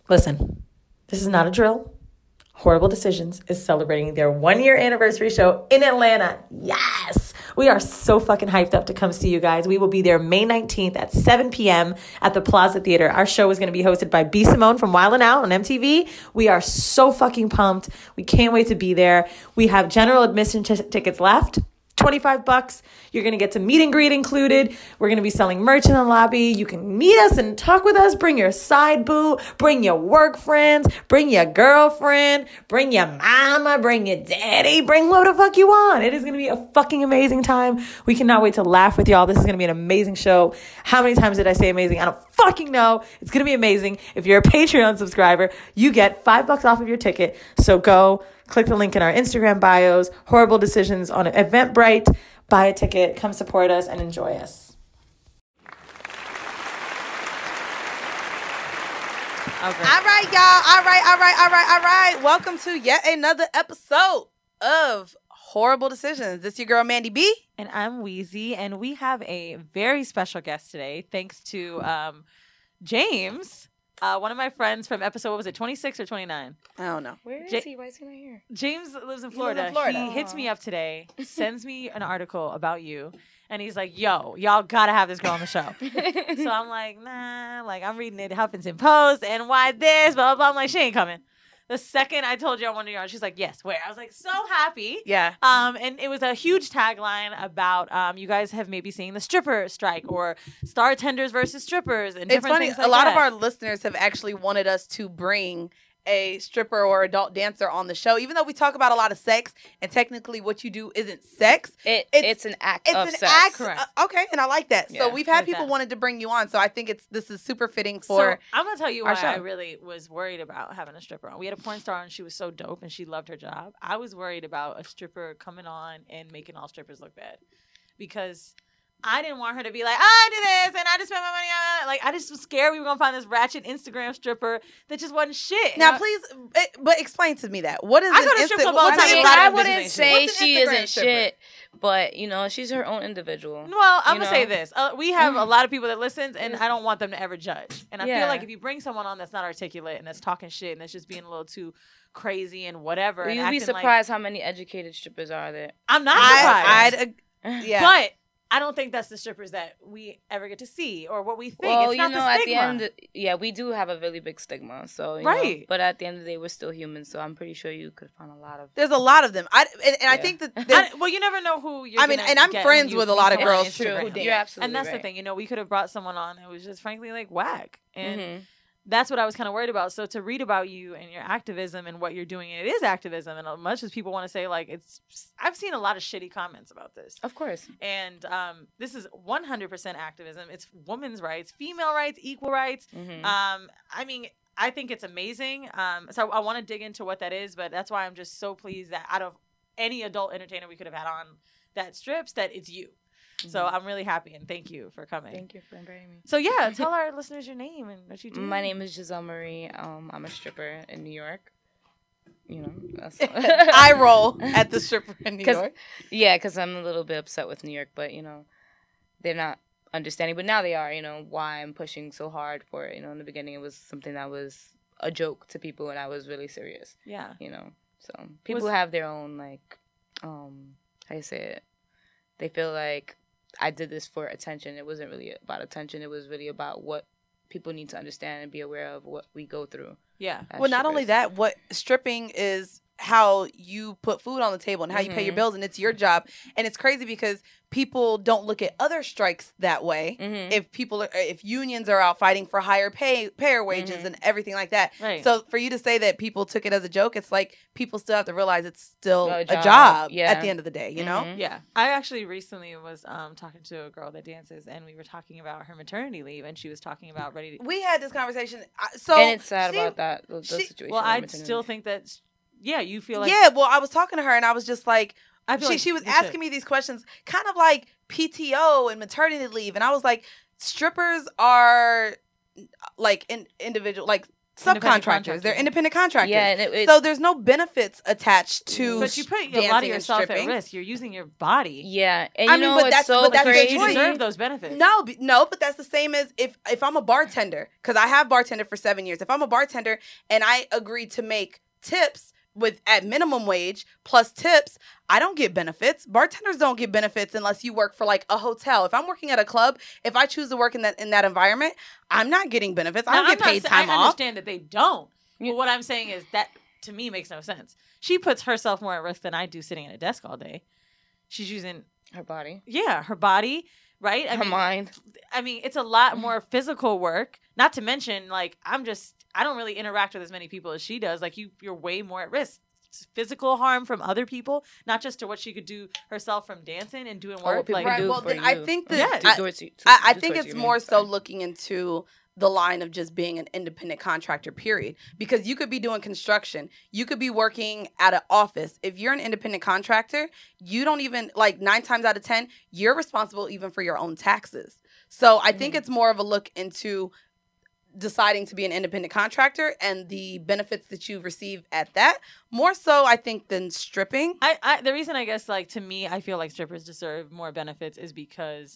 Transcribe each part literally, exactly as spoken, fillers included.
Listen, this is not a drill. Horrible Decisions is celebrating their one-year anniversary show in Atlanta. Yes! We are so fucking hyped up to come see you guys. We will be there May nineteenth at seven p.m. at the Plaza Theater. Our show is going to be hosted by B. Simone from Wild 'N Out on M T V. We are so fucking pumped. We can't wait to be there. We have general admission t- tickets left. twenty-five bucks. You're going to get to meet and greet included. We're going to be selling merch in the lobby. You can meet us and talk with us. Bring your side boo. Bring your work friends. Bring your girlfriend. Bring your mama. Bring your daddy. Bring whoever the fuck you want. It is going to be a fucking amazing time. We cannot wait to laugh with y'all. This is going to be an amazing show. How many times did I say amazing? I don't fucking know. It's going to be amazing. If you're a Patreon subscriber, you get five bucks off of your ticket. So go click the link in our Instagram bios. Horrible Decisions on Eventbrite. Buy a ticket. Come support us and enjoy us. Okay. All right, y'all. All right, all right, all right, all right. Welcome to yet another episode of Horrible Decisions. This is your girl, Mandy B. And I'm Wheezy. And we have a very special guest today. Thanks to um, James. Uh, one of my friends from episode, what was it, twenty-six or twenty-nine? I don't know. Where is Ja- he? Why is he not here? James lives in Florida. He, lives in Florida. He hits me up today, sends me an article about you, and he's like, yo, y'all gotta have this girl on the show. So I'm like, nah, like I'm reading it, Huffington Post, and why this, blah, blah, blah. I'm like, she ain't coming. The second I told you I wanted you on, she's like, yes, where? I was like, so happy. Yeah. Um, and it was a huge tagline about um, you guys have maybe seen the stripper strike or star tenders versus strippers and It's different funny. things like a lot that. of our listeners have actually wanted us to bring a stripper or adult dancer on the show, even though we talk about a lot of sex and technically what you do isn't sex. It, It's- it's, an act It's of an sex. act. Correct. uh, okay, and I like that. Yeah, so we've had like people that. wanted to bring you on. So I think it's this is super fitting So for. I'm gonna tell you our why show. I really was worried about having a stripper on. We had a porn star and she was so dope and she loved her job. I was worried about a stripper coming on and making all strippers look bad because I didn't want her to be like, oh, I did this and I just spent my money on it. Like, I just was scared we were gonna find this ratchet Instagram stripper that just wasn't shit. Now, And I- plee eh, but explain to me that. What is I an go to strip Insta- club all the what's time. an I mean, Inside I of wouldn't business. say What's an she Instagram isn't stripper? shit, but you know, she's her own individual. Well, I'm you gonna say know? this: uh, we have a lot of people that listens, and I don't want them to ever judge. And I feel Yeah. like if you bring someone on that's not articulate and that's talking shit and that's just being a little too crazy and whatever, Well, and you'd be acting like- surprised how many educated strippers are there. I'm not surprised. I, I'd, ag- yeah. But I don't think that's the strippers that we ever get to see or what we think. Well, it's you not know, the at the stigma. end, yeah, we do have a really big stigma. So, you Right. know, but at the end of the day, we're still humans. So I'm pretty sure you could find a lot of. There's a lot of them. I and, and I Yeah. think that. I- that well, you never know who you're I mean, gonna and I'm get friends when you with a lot of meet girls on True. Instagram. who dance. You're absolutely And that's right. the thing, you know, we could have brought someone on that was just frankly like whack. And Mhm. that's what I was kind of worried about. So to read about you and your activism and what you're doing, and it is activism. And as much as people want to say like it's, I've seen a lot of shitty comments about this. Of course. And um, this is one hundred percent activism. It's women's rights, female rights, equal rights. Mhm. Um, I mean, I think it's amazing. Um, so I want to dig into what that is, but that's why I'm just so pleased that out of any adult entertainer we could have had on that strips, that it's you. So I'm really happy and thank you for coming. Thank you for inviting me. So yeah, tell our listeners your name and what you do. My name is Giselle Marie. Um, I'm a stripper in New York. You know, that's I roll at the stripper in New 'Cause- York. Yeah, because I'm a little bit upset with New York, but you know, they're not understanding. But now they are. You know why I'm pushing so hard for it. You know, in the beginning it was something that was a joke to people, and I was really serious. Yeah. You know, so people Was- have their own like, um, how you say it? They feel like I did this for attention. It wasn't really about attention. It was really about what people need to understand and be aware of what we go through. Yeah. as Well, not only strippers. that, what stripping is how you put food on the table and how you pay your Mhm. bills, and it's your job. And it's crazy because people don't look at other strikes that way. Mhm. If people are, if unions are out fighting for higher pay, payer wages, Mhm. and everything like that. Right. So for you to say that people took it as a joke, it's like people still have to realize it's still A a job, job, yeah. at the end of the day. You know. Mhm. Yeah. I actually recently was um, talking to a girl that dances, and we were talking about her maternity leave, and she was talking about ready to. We had this conversation. I- So And it's sad she- about that those, those she- situations. Well, I with maternity. still think that, yeah, you feel like. yeah. Well, I was talking to her, and I was just like. I feel she, like she was you asking should. me these questions, kind of like P T O and maternity leave, and I was like, strippers are like in, individual, like subcontractors. They're independent contractors. Yeah, and it, it, so there's no benefits attached to. But you put a lot of yourself at risk. You're using your body. Yeah, and you I mean, know but what's that's so but that's crazy? You deserve those benefits. No, b- no, but that's the same as if if I'm a bartender, because I have bartended for seven years. If I'm a bartender and I agree to make tips with at minimum wage plus tips, I don't get benefits. Bartenders don't get benefits unless you work for like a hotel. If I'm working at a club, if I choose to work in that in that environment, I'm not getting benefits. I don't now, get paid not, time I off. I understand that they don't. But what I'm saying is that to me makes no sense. She puts herself more at risk than I do sitting at a desk all day. She's using her body. Yeah, her body, right? I her mean, mind. I mean, it's a lot more physical work. Not to mention, like, I'm just, I don't really interact with as many people as she does. Like, you, you're way more at risk. Physical harm from other people, not just to what she could do herself from dancing and doing work. Oh, like, right. do Well, then you. I think that Yeah. I, towards you, to, I, I do think towards it's you, more man. so Sorry. looking into the line of just being an independent contractor, period. Because you could be doing construction. You could be working at an office. If you're an independent contractor, you don't even, like nine times out of ten, you're responsible even for your own taxes. So I mm-hmm. think it's more of a look into deciding to be an independent contractor and the benefits that you receive at that. More so, I think, than stripping. I, I the reason, I guess, like, to me, I feel like strippers deserve more benefits is because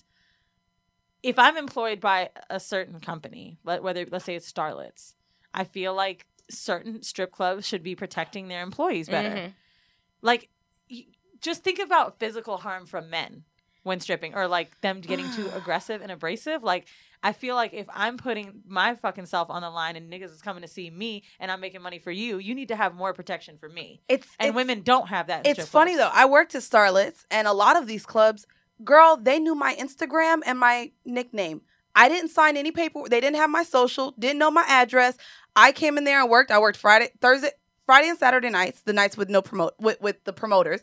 if I'm employed by a certain company, whether let's say it's Starlets, I feel like certain strip clubs should be protecting their employees better. Mm-hmm. Like, just think about physical harm from men when stripping, or like them getting too aggressive and abrasive. Like, I feel like if I'm putting my fucking self on the line and niggas is coming to see me and I'm making money for you, you need to have more protection for me. It's and it's, women don't have that. In it's funny clubs. though. I worked at Starlets, and a lot of these clubs, girl, they knew my Instagram and my nickname. I didn't sign any paperwork. They didn't have my social, didn't know my address. I came in there and worked. I worked Friday, Thursday, Friday and Saturday nights, the nights with no promote with, with the promoters,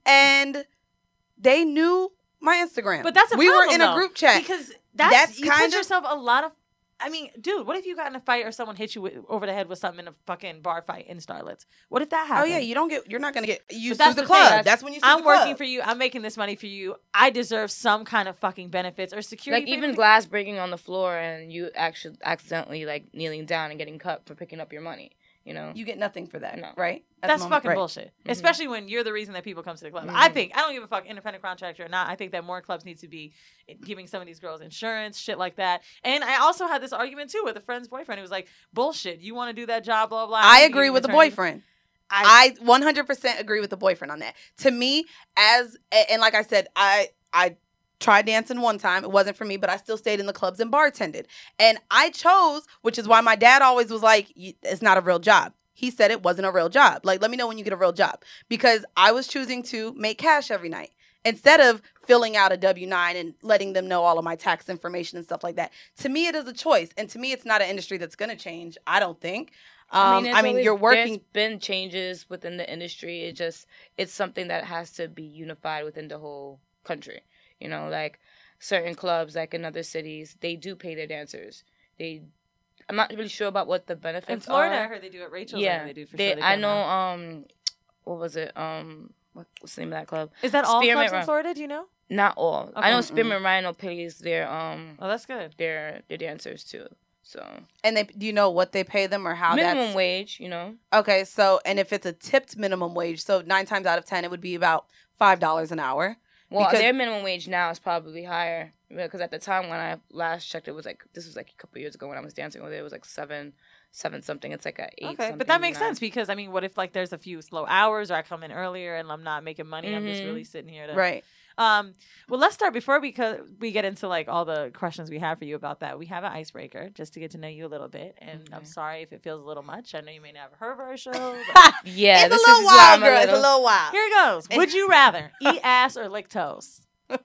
and they knew my Instagram. But that's a we problem, were in a though, group chat because that's, that's you kind put of yourself a lot of. I mean, dude, what if you got in a fight or someone hit you with, over the head with something in a fucking bar fight in Starlets? What if that Oh happened? yeah, you don't get. You're not gonna get. You But sue the, club. That's, that's when you. Sue I'm the club. working for you. I'm making this money for you. I deserve some kind of fucking benefits or security. Like even glass breaking on the floor and you actually accidentally like kneeling down and getting cut for picking up your money. You know, you get nothing for that, no. right? That's fucking right. bullshit. Mm-hmm. Especially when you're the reason that people come to the club. Mm-hmm. I think, I don't give a fuck, independent contractor or not. I think that more clubs need to be giving some of these girls insurance, shit like that. And I also had this argument too with a friend's boyfriend who was like, bullshit, you want to do that job, blah, blah. I agree with the boyfriend. I, I one hundred percent agree with the boyfriend on that. To me, as, and like I said, I, I, tried dancing one time. It wasn't for me, but I still stayed in the clubs and bartended. And I chose, which is why my dad always was like, it's not a real job. He said it wasn't a real job. Like, let me know when you get a real job. Because I was choosing to make cash every night instead of filling out a W nine and letting them know all of my tax information and stuff like that. To me, it is a choice. And to me, it's not an industry that's going to change, I don't think. Um, I mean, I mean always, you're working. There's been changes within the industry. It just, it's something that has to be unified within the whole country. You know, like certain clubs, like in other cities, they do pay their dancers. They, I'm not really sure about what the benefits are. in Florida, are. I heard they do it. Rachel's yeah, like they do for they, sure. They I don't know. Um, what was it? Um, what, what's the name of that club? Is that all Spearmint clubs in Rhino. Florida? Do you know? Not all. Okay. I know Spearmint Rhino pays their um. Oh, that's good. Their their dancers too. So. And they, do you know what they pay them or how minimum that's wage? You know. Okay, so and if it's a tipped minimum wage, so nine times out of ten, it would be about five dollars an hour. Well, because their minimum wage now is probably higher because at the time when I last checked, it was like this was like a couple years ago when I was dancing with it. It was like seven, seven something. It's like a eight. Okay, but that makes sense because I mean, what if like there's a few slow hours or I come in earlier and I'm not making money? Mm-hmm. I'm just really sitting here to right. Um, well, let's start before we co- we get into like all the questions we have for you about that. We have an icebreaker just to get to know you a little bit, and okay. I'm sorry if it feels a little much. I know you may not have heard of our show. But yeah, it's a little wild, girl. A little... It's a little wild. Here it goes. Would you rather eat ass or lick toes?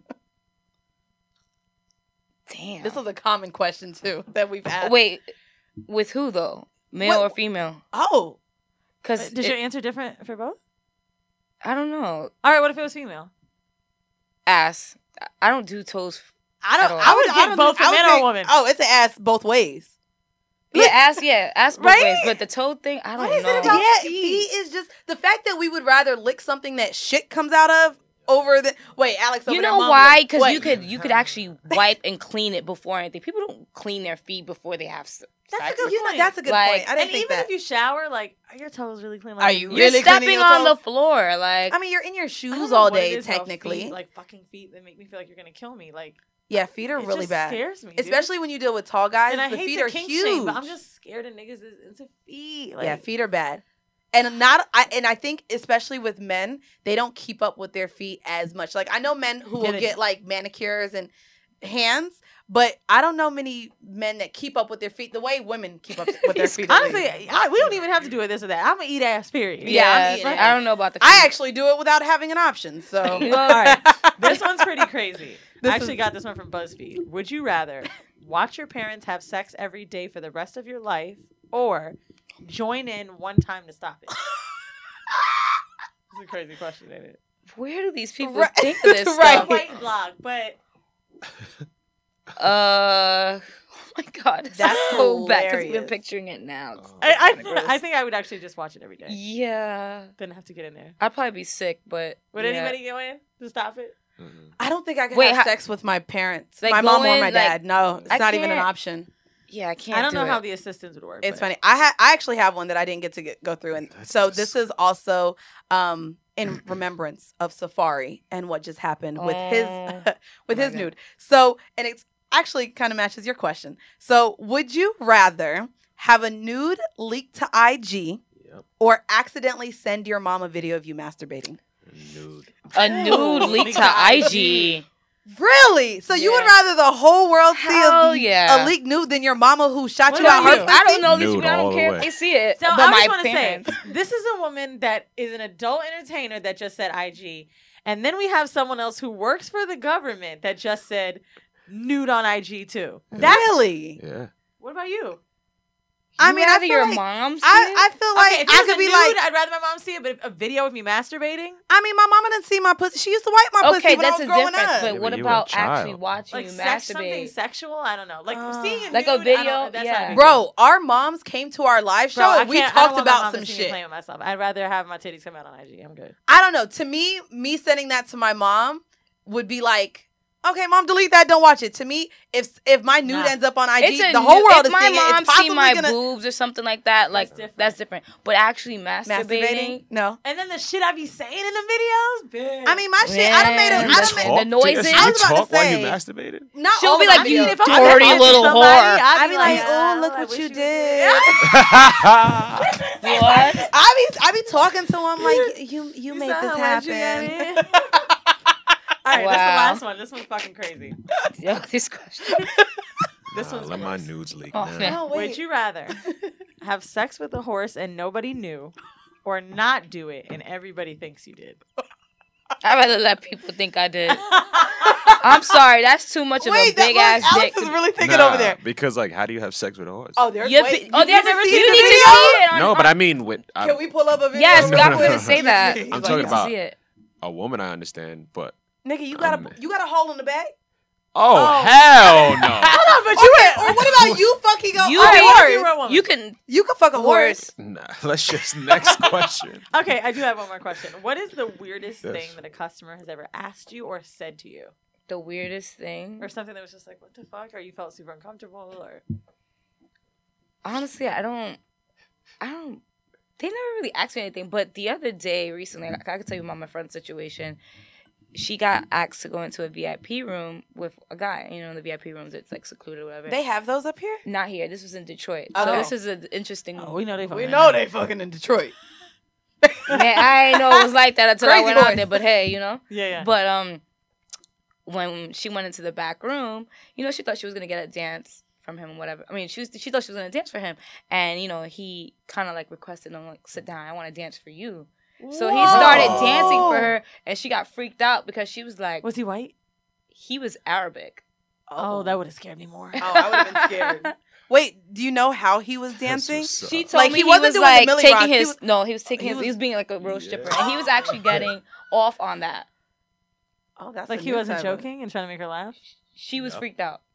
Damn, this is a common question too that we've asked. Wait, with who though? Male what? or female? Oh, because does it... your answer different for both? I don't know. All right, what if it was female? Ass. I don't do toes. I don't. I would pick both for men or women. Oh, it's an ass both ways. Yeah, ass. Yeah, ass both right? ways. But the toe thing, I don't what know. Is it about yeah, feet? feet is just the fact that we would rather lick something that shit comes out of over the. Wait, Alex. Over you there, know Mom, why? like, Because you could you could actually wipe and clean it before anything. People don't clean their feet before they have That's a sex. good You know, point. that's a good Like- point. I didn't And think even that. if you shower, like, are your toes really clean? Like, Are you You're really cleaning stepping your on the toes? floor, like. I mean, you're in your I don't shoes know all what it day, is about technically. feet, like fucking feet that make me feel like you're gonna kill me. Like, Yeah, feet are it really just bad. scares me, dude. Especially when you deal with tall guys. And I the hate feet to are kink huge. shame, but I'm just scared of niggas is into feet. Like, yeah, feet are bad. And not I and I think especially with men, they don't keep up with their feet as much. Like I know men who Yeah, will they get do. like manicures and hands, but I don't know many men that keep up with their feet the way women keep up with their feet. at honestly, least. I, we don't even have to do it this or that. I'm gonna eat ass. Period. Yeah, I'm yeah, eating I it. don't know about the. I feet. actually do it without having an option. So All right, this one's pretty crazy. This I actually is- got this one from BuzzFeed. Would you rather watch your parents have sex every day for the rest of your life, or join in one time to stop it? It's a crazy question, ain't it? Where do these people Right. think of this Right. stuff? White blog, but Uh, oh my god, that's That's so bad because hilarious. we're picturing it now. It's Oh. I I, kinda gross. I think I would actually just watch it every day. Yeah, Didn't have to get in there. I'd probably be sick, but Would yeah. anybody go in to stop it? Mm-mm. I don't think I can Wait, have how- sex with my parents, Like, my go mom or in, my like, dad. No, it's I not even an can't- option. Yeah, I can't. I don't do know it. how the assistants would work. It's but- funny. I ha- I actually have one that I didn't get to get, go through, and That's so just- this is also um, in remembrance of Safari and what just happened with his Oh, with his my God. nude. So, and it's actually kind of matches your question. So, would you rather have a nude leaked to I G Yep. or accidentally send your mom a video of you masturbating? Nude. A nude leak to I G. Really? So you would Yeah. rather the whole world see Hell a, yeah. a leaked nude than your mama who shot What you out about her you? pussy? I don't know these Nude people. I all don't the care way. if they see it. So but I my just want to say, parents. this is a woman that is an adult entertainer that just said I G, and then we have someone else who works for the government that just said nude on I G too. That's Really? Yeah. what about you? I You mean, I rather feel your like- mom see I, it? I feel like okay, if I it was could a be nude, like, I'd rather my mom see it, but if a video of me masturbating, I mean, my mama didn't see my pussy. She used to wipe my Okay, pussy when that's I a was growing difference. up. But Yeah, what but you were a about actually child. watching like you sex, something masturbate? sexual, I don't know, like Uh, seeing a Like a nude, I video? don't- that's Yeah. not a big Bro, our moms came to our live show Bro, I and we can't- I don't talked want my about mom to some see me shit. playing with myself. I'd rather have my titties come out on I G. I'm good. I don't know. To me, me sending that to my mom would be like, okay, mom, delete that. Don't watch it. To me, if if my nude Nah. ends up on I G, It's a the whole nu- world if is my seeing it. mom It's possibly see my gonna boobs or something like that, like That's different. that's different. But actually masturbating, masturbating. No, And then the shit I be saying in the videos, bitch. I mean, my shit. I done made a. Man, I the- done made the noises. You I was about to talk while say- you masturbated? not she'll all be of my like, you videos. if I'm dirty sending little somebody, whore. I'd I'd be like, oh, "Oh, look I what wish you was did. What? I be I be talking to him like, you you You made saw this how much you got happen. in? All right, that's the Wow. last one. This one's fucking crazy. Yo, this question. This Nah, one's let my gross. nudes leak. Oh, now. man. Oh, wait. Would you rather have sex with a horse and nobody knew, or not do it and everybody thinks you did? I'd rather let people think I did. I'm sorry, that's too much of Wait, a big that, ass look, dick. Alex is to- really thinking Nah, over there. Because, like, how do you have sex with a horse? Oh, there's You're wait, pi- oh, you there's never a, seen you the need to video? see it. On, no, but I mean, with I, Can we pull up a video? yes, real I'm quick? going to say that. He's I'm like, talking You need to about- see it. a woman, I understand, but Nigga, you got Um, a you got a hole in the back. oh, Oh. hell no! Hold on, but you went. Or what about you fucking a You a be- horse? you were a woman. You can You can fuck a horse. horse. Nah, let's just next question. Okay, I do have one more question. What is the weirdest Yes. thing that a customer has ever asked you or said to you? The weirdest thing. Or something that was just like, what the fuck? Or you felt super uncomfortable? Or Honestly, I don't. I don't. They never really asked me anything. But the other day, recently, like, I could tell you about my friend's situation. She got asked to go into a V I P room with a guy. You know, in the V I P rooms, it's like secluded or whatever. They have those up here. Not here. This was in Detroit. Oh. So this is an interesting. oh, we know they. We fucking- know they fucking in Detroit. Man, I ain't know it was like that until I Crazy went out boys. there. But hey, you know. Yeah, yeah. But um, when she went into the back room, you know, she thought she was gonna get a dance from him or whatever. I mean, she was she thought she was gonna dance for him, and you know, he kind of like requested him like, sit down, I want to dance for you. So he started Whoa. dancing for her, and she got freaked out because she was like, Was he white? he was Arabic. Oh, that would have scared me more. Oh, I would have been scared. Wait, do you know how he was dancing? That's what's She up. told Like, me he he, wasn't was doing the like Millie taking Rock. He his was- no, he was taking he his was- he was being like a real Yeah. stripper, and he was actually getting off on that. Oh, that's Like a he new wasn't type of- joking and trying to make her laugh. She was Yep. freaked out.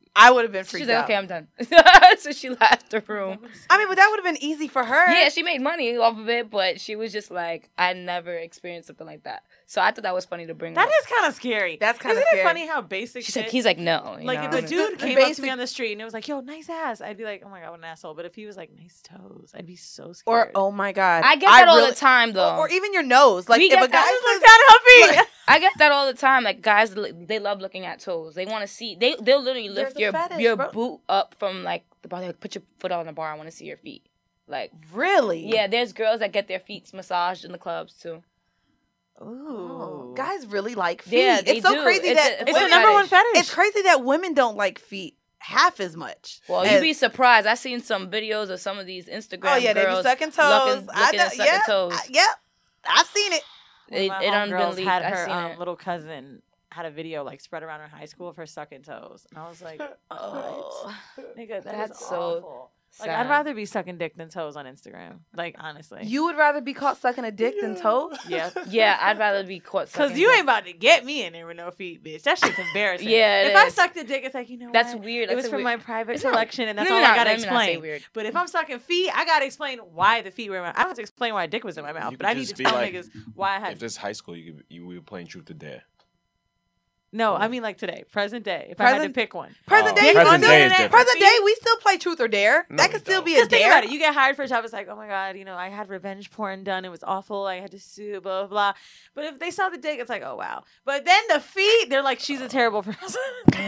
I would have been freaked She's like, out. okay, I'm done. So she left the room. I mean, but that would have been easy for her. Yeah, she made money off of it, but she was just like, I never experienced something like that. So I thought that was funny to bring That up. is kind of scary. That's kinda Isn't scary. it funny how basic She's shit... like, he's like, no. you Like, know? if the And- dude The came up to basic- me on the street and it was like, yo, nice ass, I'd be like, oh my God, what an asshole. But if he was like, nice toes, I'd be so scared. Or, oh my God. I get that all really- the time, though. Or, or even your nose. Like, We if get a guy that. says, that, Huffy! I get that all the time. Like guys, they love looking at toes. They want to see. They they'll literally lift There's a your fetish, your bro. boot up from like the bar. Like, put your foot on the bar. I want to see your feet. Like really? yeah, there's girls that get their feet massaged in the clubs too. Ooh. Oh, guys really like feet. Yeah, they it's so do. crazy It's that a- It's Women- the number one fetish. fetish. it's crazy that women don't like feet half as much. Well, as- you'd be surprised. I seen some videos of some of these Instagram Oh yeah, they be girls sucking toes. looking, I looking know, at sucking yeah, toes. I- yep, I've seen it. It, One of it my done been homegirls leaked. had I her seen um, it. little cousin had a video like spread around her high school of her sucking toes, and I was like, Oh, nigga, that That's is so awful. Like, sad. I'd rather be sucking dick than toes on Instagram. Like, honestly. You would rather be caught sucking a dick than toes? Yeah. Yeah, I'd rather be caught. Because sucking you dick. ain't about to get me in there with no feet, bitch. That shit's embarrassing. Yeah, it If I is. sucked a dick, it's like, you know That's what? weird. It That's was a from weird- my private It's not- collection, and that's let me all I not- gotta let me not say explain. weird. But if I'm sucking feet, I gotta explain why the feet were in my I don't have to explain why a dick was in my mouth, You but could I need just to be tell like, niggas why I had If this high school, you could, you we were playing truth or dare. No, I mean like today, present day. If I had to Present- pick one. Present Oh, day, present on the day is internet, different. present day, we still play truth or dare. No, that we could still don't. be a Because think dare. about it, you get hired for a job. It's like, oh my god, you know, I had revenge porn done. It was awful. I had to sue, blah blah blah. But if they saw the dick, it's like, oh wow. But then the feet, they're like, she's a terrible person.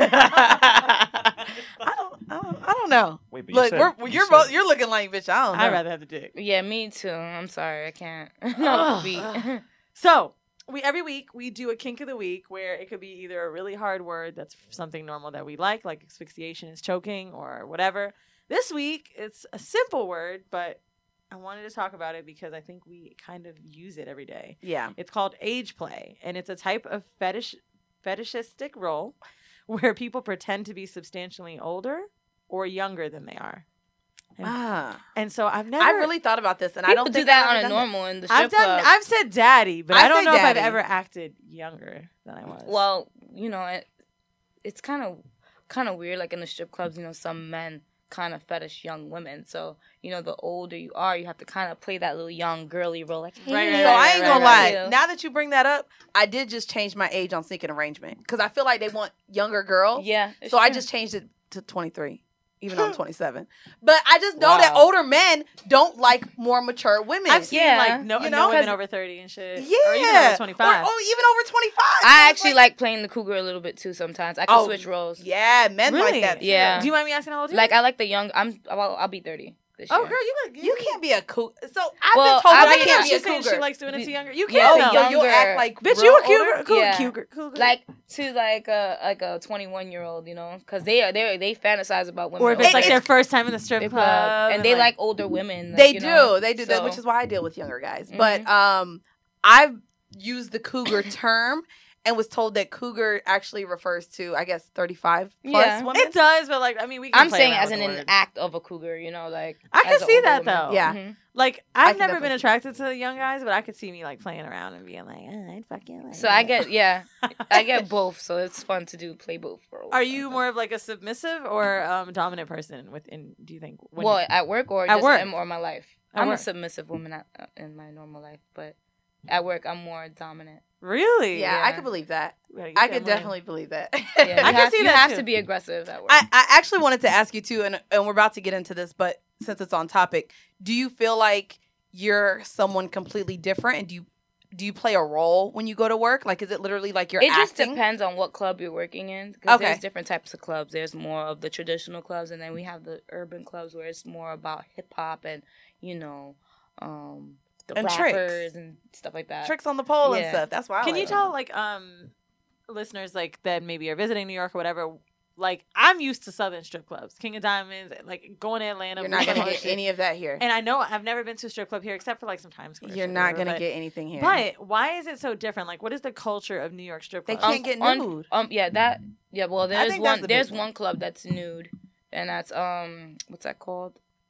I don't, I don't, I don't know. Wait, but you Look, said- we're, you you're said- both, you're looking like bitch. I don't know. I'd rather have the dick. Yeah, me too. I'm sorry, I can't. Not the feet. So we every week we do a kink of the week where it could be either a really hard word that's something normal that we like, like asphyxiation is choking or whatever. This week it's a simple word, but I wanted to talk about it because I think we kind of use it every day. Yeah. It's called age play, and it's a type of fetish fetishistic role where people pretend to be substantially older or younger than they are. And, Ah. and so I've never I really thought about this, and I People don't do think that I've on ever a done it. normal in the strip I've done club. I've said daddy, but I I, don't say know if I've daddy. ever acted younger than I was. Well, you know, it, it's kind of kind of weird. Like in the strip clubs, you know, some men kind of fetish young women. So you know, the older you are, you have to kind of play that little young girly role. Like, hey, Right, right, So right, I ain't gonna right. lie. Now that you bring that up, I did just change my age on Seeking Arrangement because I feel like they want younger girls. Yeah. it's So I true. just changed it to twenty-three, even though I'm twenty-seven. But I just know that Wow. older men don't like more mature women. I've seen Yeah. like no, You no know? women 'Cause- over thirty and shit. yeah, Or even over twenty-five. Or, or even over twenty-five. So I it's actually like, playing the cougar a little bit too. Sometimes I can Oh, switch roles. Yeah, men Really? like that. Too. Yeah. Do you mind me asking how old you Like are? I like the young. I'm. I'll, I'll be thirty this year. Oh, girl, you look. You can't be a cougar. So I've Well, been told I that I mean, can't be a She's saying cougar. she likes doing it to younger. You Yeah, can't. the though. so you'll younger- act like Bitch, real you a older? cougar, cougar, Yeah. cougar, cougar. Like to like a like a twenty-one year old, you know, because they are they they fantasize about women. or if it's older. like their it's- first time in the strip Strip club, club, and they like older women. like, They you do. know, They do that, so- which is why I deal with younger guys. Mhm. But um, I've used the cougar term and was told that cougar actually refers to, I guess, thirty-five plus Yeah. women. It does, but like I mean, we. Can I'm play saying around as with in the an word. act of a cougar, you know, like I can as a see older that, woman. though. Yeah. Mhm. Like I I've can never been definitely- attracted to the young guys, but I could see me like playing around and being like, eh, I'd fucking. Like So I get yeah, I get both. So it's fun to do play both for. a Are while. you more of like a submissive or um, dominant person within? Do you think? when well you- at work or At just work. in, or my life? At I'm work. a submissive woman at, uh, in my normal life, but at work I'm more dominant. really? yeah, I Yeah. could believe that. You gotta get I that could money. definitely believe that. Yeah, you I can have, see you that have too. to be aggressive at work. I, I actually wanted to ask you too, and, and we're about to get into this, but since it's on topic, do you feel like you're someone completely different, and do you do you play a role when you go to work? Like, is it literally like you're it just acting? depends on what club you're working in. Because Okay. there's different types of clubs. There's more of the traditional clubs, and then we have the urban clubs where it's more about hip hop and you know, um, the And tricks. rappers and stuff like that. Tricks on the pole and Yeah. stuff. That's why. I Can like you it. tell like um listeners like that maybe are visiting New York or whatever? Like I'm used to Southern strip clubs, King of Diamonds, like going to Atlanta. You're not Blue gonna Note get shit. any of that here. And I know I've never been to a strip club here except for like some Times Square. You're shit or not whatever, gonna but- get anything here. But why is it so different? Like, what is the culture of New York strip They clubs? can't get on- nude. Um, yeah, that. Yeah, well, there's think that's one. the big There's one. one club that's nude, and that's um, what's that called?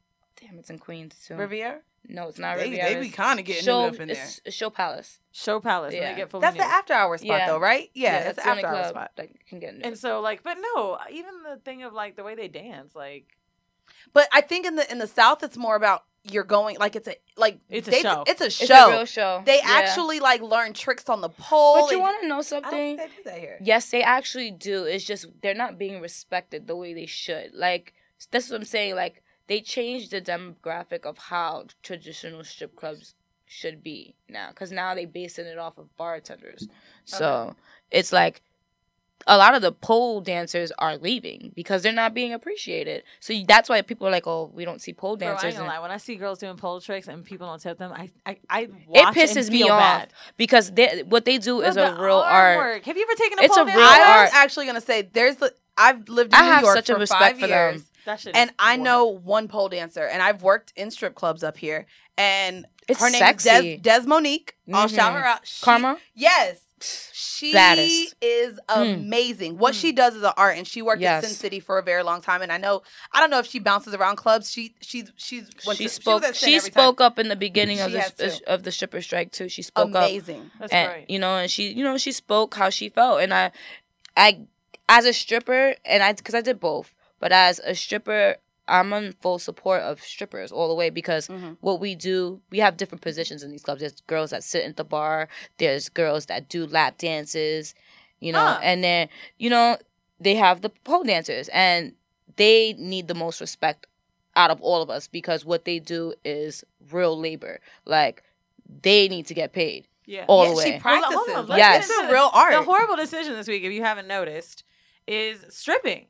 Damn, it's in Queens too. Riviera? No, it's not They, Riviera. they be kind of getting Show, nude up in there. it's Show Palace. Show Palace. Yeah. And they get fully That's the nude. after hour spot Yeah. though, right? Yeah, that's, that's the only after hour club spot. that can get nude. And so, like, but no, even the thing of like the way they dance, like, But I think in the in the South, it's more about you're going like it's a like It's a they- show. It's a it's show. a real show. They Yeah. actually like learn tricks on the pole. But you They- want to know I don't something? think they do that here. Yes, they actually do. It's just they're not being respected the way they should. Like that's what I'm saying. Like they changed the demographic of how traditional strip clubs should be now, because now they basing it off of bartenders. So it's like a lot of the pole dancers are leaving because they're not being appreciated. So that's why people are like, "Oh, we don't see pole bro, I dancers." ain't gonna and- lie. When I see girls doing pole tricks and people don't tip them, I, I, I it watch pisses and me feel off bad. because they, what they do Bro, is a the real arm art. work. Have you ever taken a It's pole a dance real class? I art. was actually gonna say there's the I've lived in I New have York such a for respect five for years. them. That shit And is I wild. know one pole dancer, and I've worked in strip clubs up here. And It's her name sexy. is Des, Des Monique. I'll Mhm. shout her out. She- Karma? Yes. She Baddest. is amazing. What she does is an art, and she worked Yes. at Sin City for a very long time. And I know, I don't know if she bounces around clubs. She she's she's went She to, spoke. She, was at Sin She every time. spoke up in the beginning of She the had to. of the stripper strike too. She spoke up, amazing. That's and great. you know, and she, you know, she spoke how she felt, and I, I, as a stripper, and I, because I did both, but as a stripper, I'm in full support of strippers all the way because Mhm. what we do, we have different positions in these clubs. There's girls that sit at the bar. There's girls that do lap dances, you know, Huh. and then you know they have the pole dancers, and they need the most respect out of all of us because what they do is real labor. Like they need to get paid Yeah. all Yeah, the she way. practices. Hold on, hold on. Like, Yes. it's a real art. The horrible decision this week, if you haven't noticed, is stripping.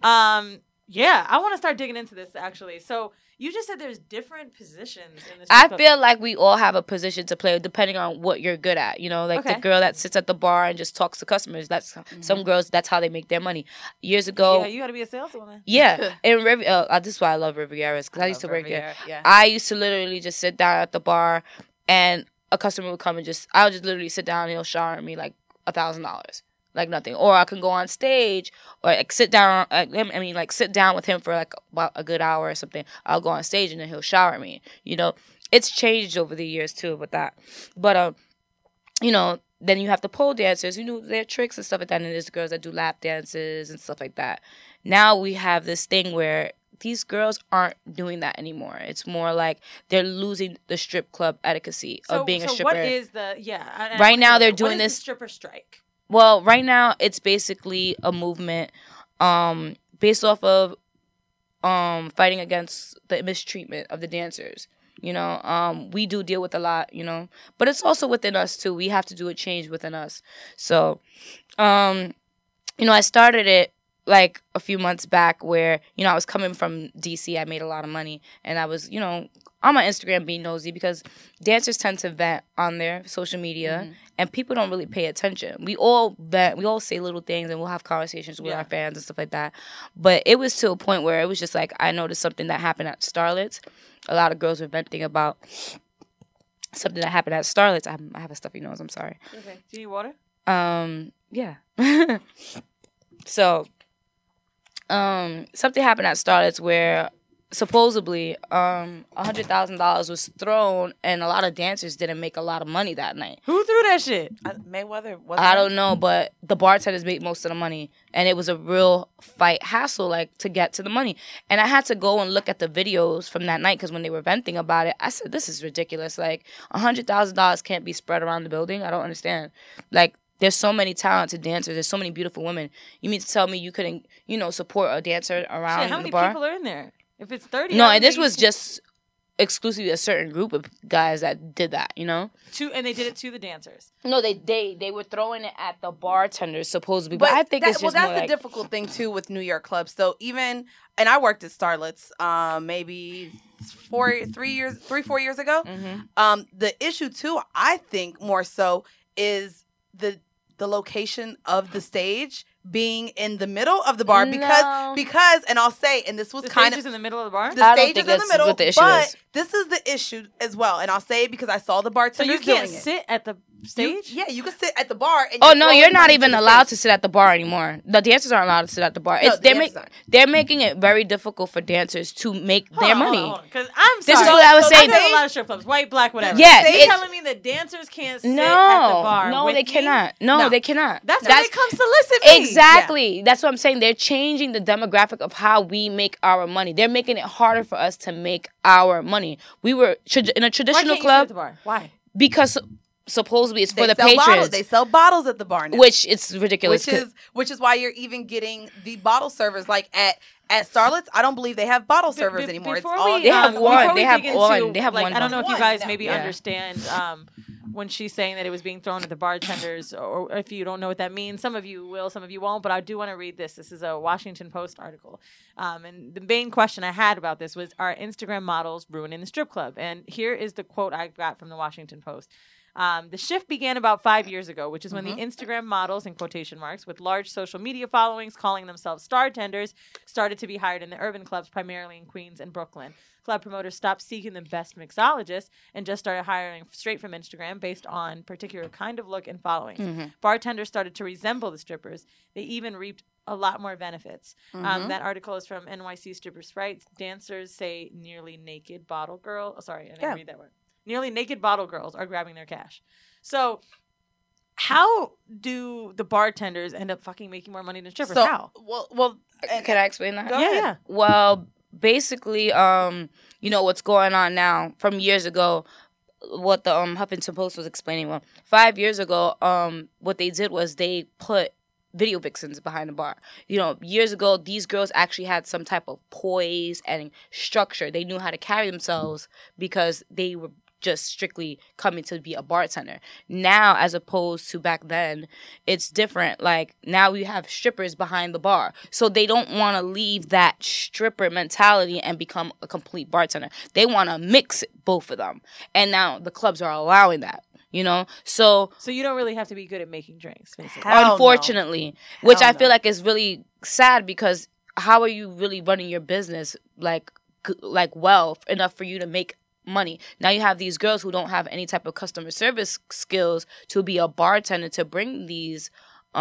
Um, yeah, I want to start digging into this actually. So you just said there's different positions in this. I feel like we all have a position to play depending on what you're good at. You know, like Okay. the girl that sits at the bar and just talks to customers. That's some girls. That's how they make their money. Years ago, yeah, you got to be a saleswoman. yeah, in Riv- uh, uh, this is why I love Riviera's because I, used to love work there. Riviera, yeah. I used to literally just sit down at the bar, and a customer would come and just I would just literally sit down and he'll shower me like a thousand dollars. Like nothing, or I can go on stage, or like sit down. uh, I mean, like sit down with him for like about a good hour or something. I'll go on stage and then he'll shower me. You know, it's changed over the years too with that. But um, you know, then you have the pole dancers. You know, their tricks and stuff like that. And there's girls that do lap dances and stuff like that. Now we have this thing where these girls aren't doing that anymore. It's more like they're losing the strip club etiquette So, of being so a stripper. what is the yeah? I- I- Right now, they're what doing is the this- stripper strike. Well, right now it's basically a movement um, based off of um, fighting against the mistreatment of the dancers. You know, um, we do deal with a lot, you know, but it's also within us too. We have to do a change within us. So, um, you know, I started it like a few months back where, you know, I was coming from D C. I made a lot of money and I was, you know, on my Instagram being nosy because dancers tend to vent on their social media Mm-hmm. and people don't really pay attention. We all vent, we all say little things and we'll have conversations with Yeah. our fans and stuff like that. But it was to a point where it was just like I noticed something that happened at Starlet's. A lot of girls were venting about something that happened at Starlet's. I have, I have a stuffy nose, I'm sorry. Okay. Do you need water? Um, yeah. So, um, something happened at Starlet's where supposedly um a hundred thousand dollars was thrown, and a lot of dancers didn't make a lot of money that night. Who threw that shit? Uh, Mayweather was I don't know, but the bartenders made most of the money, and it was a real fight hassle, like to get to the money. And I had to go and look at the videos from that night because when they were venting about it, I said, "This is ridiculous. Like a hundred thousand dollars can't be spread around the building. I don't understand. Like." There's so many talented dancers. There's so many beautiful women. You mean to tell me you couldn't, you know, support a dancer around Shit, how the many bar? people are in there? If it's thirty, No, I and this think was just exclusively a certain group of guys that did that, you know? two, and they did it to the dancers. No, they they they were throwing it at the bartenders supposedly, but, I think that, it's well, just that's more the like, difficult thing too with New York clubs. So even and I worked at Starlet's um, maybe four, three years, three, four years ago. Mhm. Um, the issue too, I think more so is the the location of the stage being in the middle of the bar because No. because and I'll say and this was The kind stage of is in the middle of the bar. the I don't stage think is in the that's middle, what the issue but is. this is the issue as well. And I'll say it because I saw the So bartender you can't doing it. sit at the stage? You, yeah, you can sit at the bar. And Oh you're no, throwing you're not money even to the allowed stage. to sit at the bar anymore. The dancers aren't allowed to sit at the bar. No, It's the they're dancers making aren't. they're making it very difficult for dancers to make Hold their on, hold money. on, hold on, 'cause I'm This sorry. is what I was So saying. I know a lot of strip clubs, white, black, whatever. Yeah, they it- telling me that dancers can't sit No, at the bar. no, with they me? cannot. No, No. they cannot. That's why they come solicit me. Exactly. That's what I'm saying. They're changing the demographic of how we make our money. They're making it harder for us to make our money. We were tra- in a Why traditional can't you sit at club the bar? Why? because supposedly it's They for the sell patrons, bottles. They sell bottles at the bar now. which it's ridiculous. which is which is why you're even getting the bottle servers like at at Starlet's. I don't believe they have bottle servers Be- anymore. It's before all we, They have um, one. before we They have dig into, one. They have like, one I don't know if you One, guys no. maybe Yeah. understand um, when she's saying that it was being thrown at the bartenders, or if you don't know what that means. Some of you will, some of you won't. But I do want to read this. This is a Washington Post article, um, and the main question I had about this was: are Instagram models ruining the strip club? And here is the quote I got from the Washington Post. Um, the shift began about five years ago, which is when Mhm. the Instagram models, in quotation marks, with large social media followings calling themselves star tenders, started to be hired in the urban clubs, primarily in Queens and Brooklyn. Club promoters stopped seeking the best mixologists and just started hiring straight from Instagram based on particular kind of look and followings. Mhm. Bartenders started to resemble the strippers. They even reaped a lot more benefits. Um, Mhm. that article is from N Y C Strippers' Rights. Dancers say nearly naked bottle girl. Oh, sorry, I didn't Yeah. read that word. Nearly naked bottle girls are grabbing their cash. So, how do the bartenders end up fucking making more money than strippers? So how? well, well, and- Can I explain that? Go Yeah, ahead. yeah. Well, basically, um, you know what's going on now from years ago. What the um Huffington Post was explaining. Well, five years ago, um, what they did was they put video vixens behind the bar. You know, years ago, these girls actually had some type of poise and structure. They knew how to carry themselves because they were just strictly coming to be a bartender. Now, as opposed to back then, it's different. Like, now we have strippers behind the bar. So they don't want to leave that stripper mentality and become a complete bartender. They want to mix both of them. And now the clubs are allowing that, you know? So, So you don't really have to be good at making drinks, basically. Hell no. unfortunately, which Hell I feel no. like is really sad because how are you really running your business like g- like well enough for you to make money? Now you have these girls who don't have any type of customer service skills to be a bartender to bring these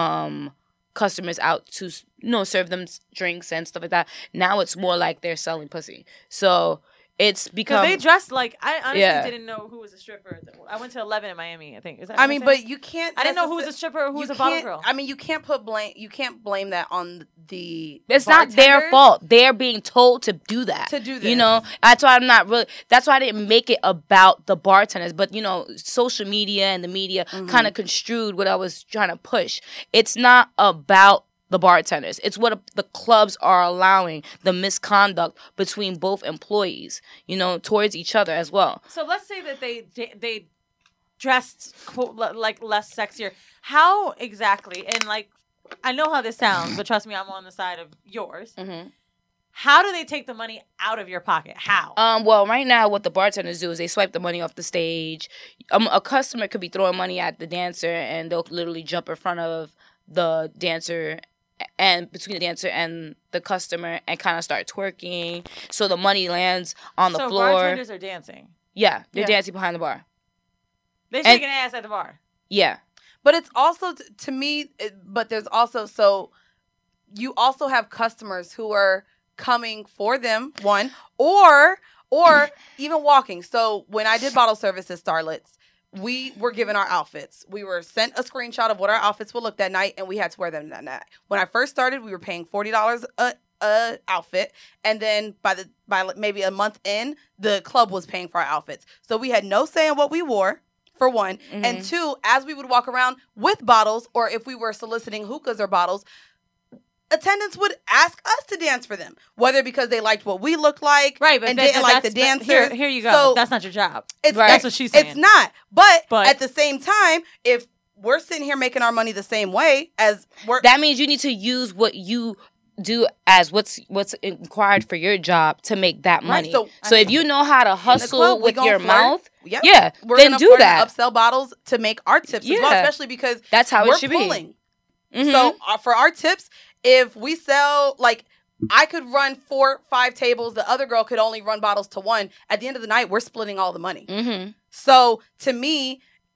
um customers out to, you know, serve them s- drinks and stuff like that. Now it's more like they're selling pussy. So it's Because become they dress like, I honestly Yeah. didn't know who was a stripper. I went to eleven in Miami, I think. Is that I what mean, I'm but saying? you can't. I didn't know who was a necessar- stripper or who you was a bottle can't- girl. I mean, you can't put blame. You can't blame that on the. It's not their bartenders. fault. They're being told to do that. To do You this. know, that's why I'm not really, that's why I didn't make it about the bartenders. But, you know, social media and the media Mm-hmm. kind of construed what I was trying to push. It's not about the bartenders. It's what the clubs are allowing, the misconduct between both employees, you know, towards each other as well. So let's say that they they dressed quote, le- like less sexier. How exactly? And like, I know how this sounds, but trust me, I'm on the side of yours. Mm-hmm. How do they take the money out of your pocket? How? Um, well, right now, what the bartenders do is they swipe the money off the stage. Um, a customer could be throwing money at the dancer, and they'll literally jump in front of the dancer and between the dancer and the customer and kind of start twerking. So the money lands on the so floor. bartenders are dancing. Yeah, they're Yeah. dancing behind the bar. They And- shaking ass at the bar. Yeah. But it's also t- to me. It, but there's also so you also have customers who are coming for them one or or even walking. So when I did bottle service at Starlet's, we were given our outfits. We were sent a screenshot of what our outfits would look that night, and we had to wear them that night. When I first started, we were paying forty dollars a a outfit, and then by the by like maybe a month in, the club was paying for our outfits. So we had no say in what we wore. For one, Mhm. and two, as we would walk around with bottles, or if we were soliciting hookahs or bottles, attendants would ask us to dance for them, whether because they liked what we looked like, Right, but and that- didn't like the that's- dancers. Here, here you go. So That's not your job. it's, Right. That's what she's saying. It's not. But, But- at the same time, if we're sitting here making our money the same way as we're That means you need to use what you do as what's what's required for your job to make that money. so- so if you know how to in the hustle club, we with gonna your flirt. mouth, Yep. yeah, we're then gonna do flirt and that. upsell bottles to make our tips as well, Yeah. especially because That's how we're it should pulling. be. Mhm. So uh, for our tips, if we sell like I could run four, five tables, the other girl could only run bottles to one. At the end of the night, we're splitting all the money. Mhm. So to me,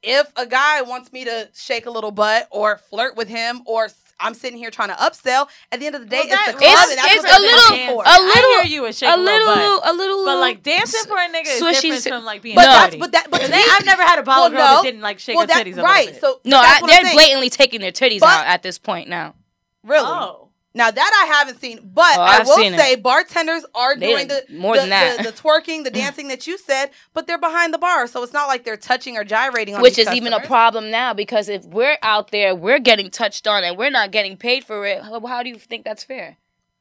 if a guy wants me to shake a little butt or flirt with him, or I'm sitting here trying to upsell, at the end of the day, Well, that- it's the club, It's- and that's it's what a they're little- paying for. a little- I hear you with shaking a little, butt. a little, But like dancing for a nigga is swishy different si- from like being But naughty. that's but that but to They- me, I've never had a ball well, girl that no. didn't like shake well, her that, titties a right. little bit. So No, that's I, what they're I'm saying. blatantly taking their titties But- out at this point now. Really. Oh. Now that I haven't seen, but Oh, I I've will seen it. say bartenders are They doing did the more the, than that. the, the twerking, the dancing that you said, but they're behind the bar, so it's not like they're touching or gyrating on Which these is even a customers. problem now, because if we're out there, we're getting touched on, and we're not getting paid for it. How, how do you think that's fair?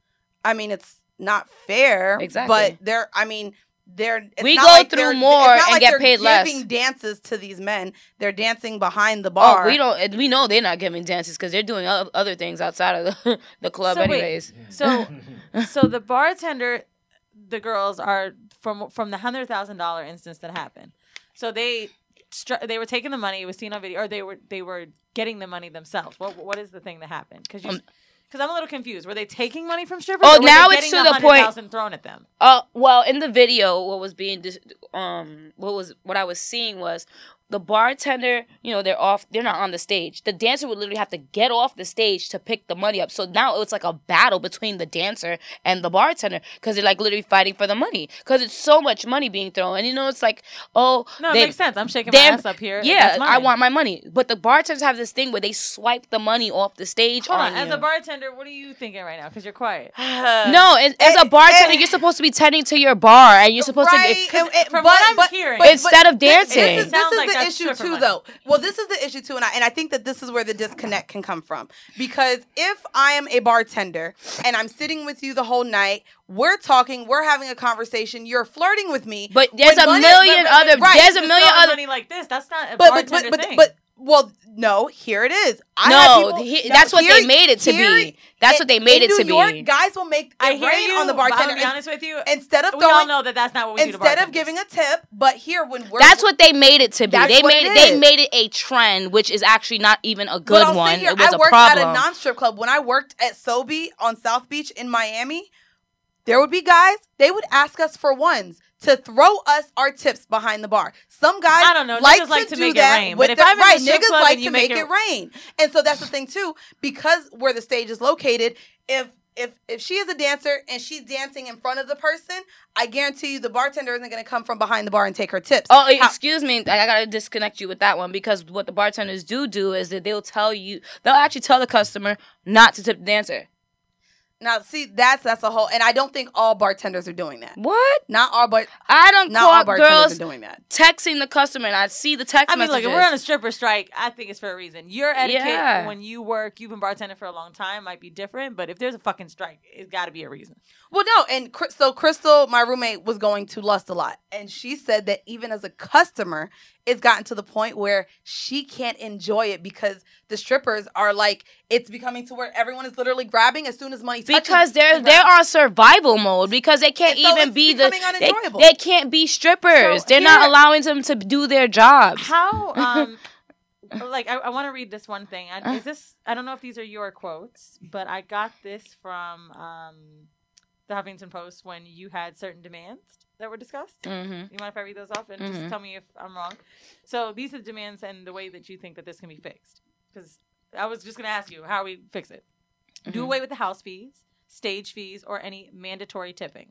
I mean, it's not fair, Exactly. but they're. I mean, they're. It's We not go like through they're- more it's not and like get they're paid less. Giving dances to these men, they're dancing behind the bar. Oh, we don't. and we know they're not giving dances because they're doing o- other things outside of the, the club, So wait. anyways. So, so the bartender, the girls are from from the hundred thousand dollar instance that happened. So they str- they were taking the money. It was seen on video, or they were they were getting the money themselves. What what is the thing that happened? Because you. Um, Because I'm a little confused. Were they taking money from strippers? Oh, or were now they it's getting to the point- one hundred thousand thrown at them. Uh, well, in the video, what was being dis- um, what was what I was seeing was the bartender. You know, they're off. They're not on the stage. The dancer would literally have to get off the stage to pick the money up. So now it's like a battle between the dancer and the bartender because they're like literally fighting for the money because it's so much money being thrown. And you know, it's like, oh, No, it they- makes sense. I'm shaking my they're- ass up here. Yeah, That's I mine. want my money. But the bartenders have this thing where they swipe the money off the stage. Hold on on. As you. a bartender, what are you thinking right now? Because you're quiet. No, as, as a and- bartender, and- you're supposed to be tending to your bar, and you're supposed right, to. and- and- from but- what I'm but- hearing- but- Instead but of this- dancing. This is, this Sounds is like the that's issue stripper too, money. though. Well, this is the issue too, and I and I think that this is where the disconnect can come from. Because if I am a bartender and I'm sitting with you the whole night, we're talking, we're having a conversation, you're flirting with me. But there's When a money- million but- but- other. right, There's a Just million throwing other. money like this. That's not a But but bartender but but, thing. but well, no. Here it is. I No, have people, he- no, that's what here- they made it to here- be. That's what they made in it to New York, be. guys will make I it hear rain you on the but bartender I'm gonna be honest with you. instead of We all throwing. know that that's not what we do to Instead of bartenders. giving a tip, but here when we're That's what they made it to be. That's They what made it it. They is. made it a trend, which is actually not even a But good I'll say one. here, It was I a worked problem. at a non-strip club. When I worked at Sobe on South Beach in Miami, there would be guys, they would ask us for ones to throw us our tips behind the bar. Some guys I don't know, like niggas to, like to do make it that rain, with but if their- I'm in a right, strip niggas club like and you to make make it- it rain. And so that's the thing too, because where the stage is located, if if if she is a dancer and she's dancing in front of the person, I guarantee you the bartender isn't going to come from behind the bar and take her tips. Oh, How- excuse me. I gotta disconnect you with that one because what the bartenders do do is that they'll tell you, they'll actually tell the customer not to tip the dancer. Now, see, that's that's a whole, and I don't think all bartenders are doing that. What? Not all, but I don't not all caught bartenders girls are doing that. texting the customer, and I see the text I mean, look, messages. if we're on a stripper strike, I think it's for a reason. Your etiquette Yeah. when you work, you've been bartending for a long time, might be different. But if there's a fucking strike, it's got to be a reason. Well, no, and Cry- so Crystal, my roommate, was going to Lust a lot, and she said that even as a customer, it's gotten to the point where she can't enjoy it because the strippers are like, it's becoming to where everyone is literally grabbing as soon as money touches. because they're the they're ground. on survival mode because they can't And so even it's be the becoming they, unenjoyable. they can't be strippers. So they're not here- allowing them to do their jobs. How, um, like, I, I want to read this one thing. I, is this? I don't know if these are your quotes, but I got this from um, the Huffington Post when you had certain demands that were discussed. Mm-hmm. You mind if I read those off and Mhm. just tell me if I'm wrong? So these are the demands and the way that you think that this can be fixed. Because I was just going to ask you, how we fix it? Do Mhm. away with the house fees, stage fees, or any mandatory tipping.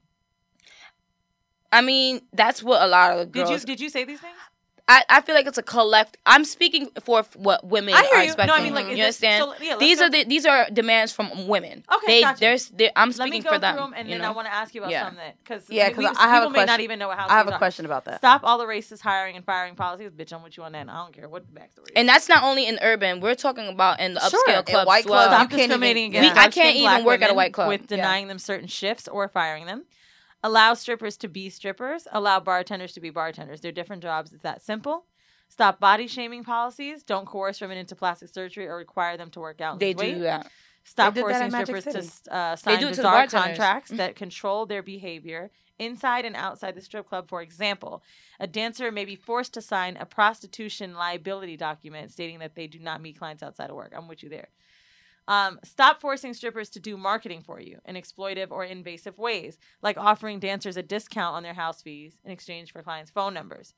I mean, that's what a lot of the Did girls. you did you say these things? I, I feel like it's a collect. I'm speaking for f- what women I hear are you. expecting. No, I mean, like, is you this- understand? so, yeah, let's these go- are the these are demands from women. Okay, they, gotcha. there's, they're- I'm Let me speaking go for them. through them, and you then know? I want to ask you about Yeah. some that because Yeah, 'cause we, I have people a may not question. even know what house I have fees a are. question about that. Stop all the racist hiring and firing policies, bitch. I'm with you on that. And I don't care what the backstory is. And that's not only in urban. We're talking about in the Sure. upscale In clubs white as well. clubs, Stop you can't discriminating even- against We- I dark-skinned can't even black work at a women white club. with Yeah. denying them certain shifts or firing them. Allow strippers to be strippers. Allow bartenders to be bartenders. They're different jobs. It's that simple. Stop body shaming policies. Don't coerce women into plastic surgery or require them to work out. and They lose weight. do that. Stop They did that forcing at Magic strippers City. to uh, They sign do it to the bizarre bartenders. contracts that control their behavior inside and outside the strip club. For example, a dancer may be forced to sign a prostitution liability document stating that they do not meet clients outside of work. I'm with you there. Um, stop forcing strippers to do marketing for you in exploitive or invasive ways, like offering dancers a discount on their house fees in exchange for clients' phone numbers.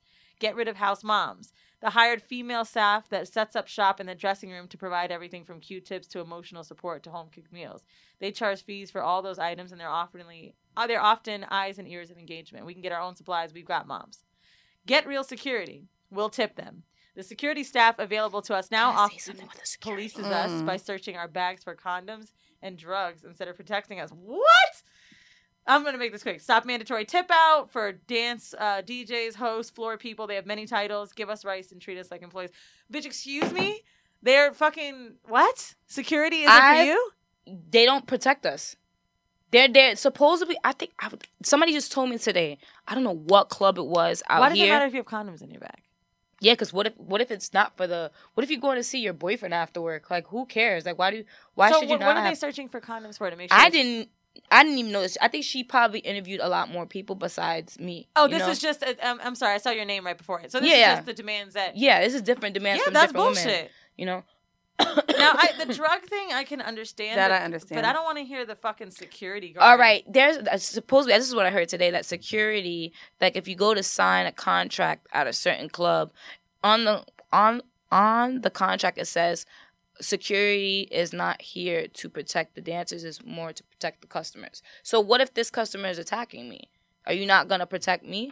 get rid of house moms. The hired female staff that sets up shop in the dressing room to provide everything from Q-tips to emotional support to home-cooked meals. They charge fees for all those items, and they're often, uh, they're often eyes and ears of engagement. We can get our own supplies. We've got moms. Get Real Security. We'll tip them. The security staff available to us now often polices mm. us by searching our bags for condoms and drugs instead of protecting us. What? I'm going to make this quick. Stop mandatory tip out for dance uh, D Js, hosts, floor people. They have many titles. Give us rights and treat us like employees. Bitch, excuse me? They're fucking, what? Security isn't for you? They don't protect us. They're there. Supposedly, I think, I would, somebody just told me today, I don't know what club it was out here. Why does it matter if you have condoms in your bag? Yeah, because what if what if it's not for the, what if you're going to see your boyfriend after work? Like, who cares? Like, why do, why so should you what, not what are have, they searching for condoms for to make sure? I didn't. I didn't even know this. I think she probably interviewed a lot more people besides me. Oh, this know? is just, a, um, I'm sorry, I saw your name right before it. So this yeah, is yeah. just the demands that... Yeah, this is different demands yeah, from that's different bullshit. women. You know? Now, I, the drug thing, I can understand. That but, I understand. But I don't want to hear the fucking security guard. All right. There's uh, supposedly, this is what I heard today, that security, like if you go to sign a contract at a certain club, on the on on the contract it says security is not here to protect the dancers, it's more to protect the customers. So what if this customer is attacking me? Are you not going to protect me?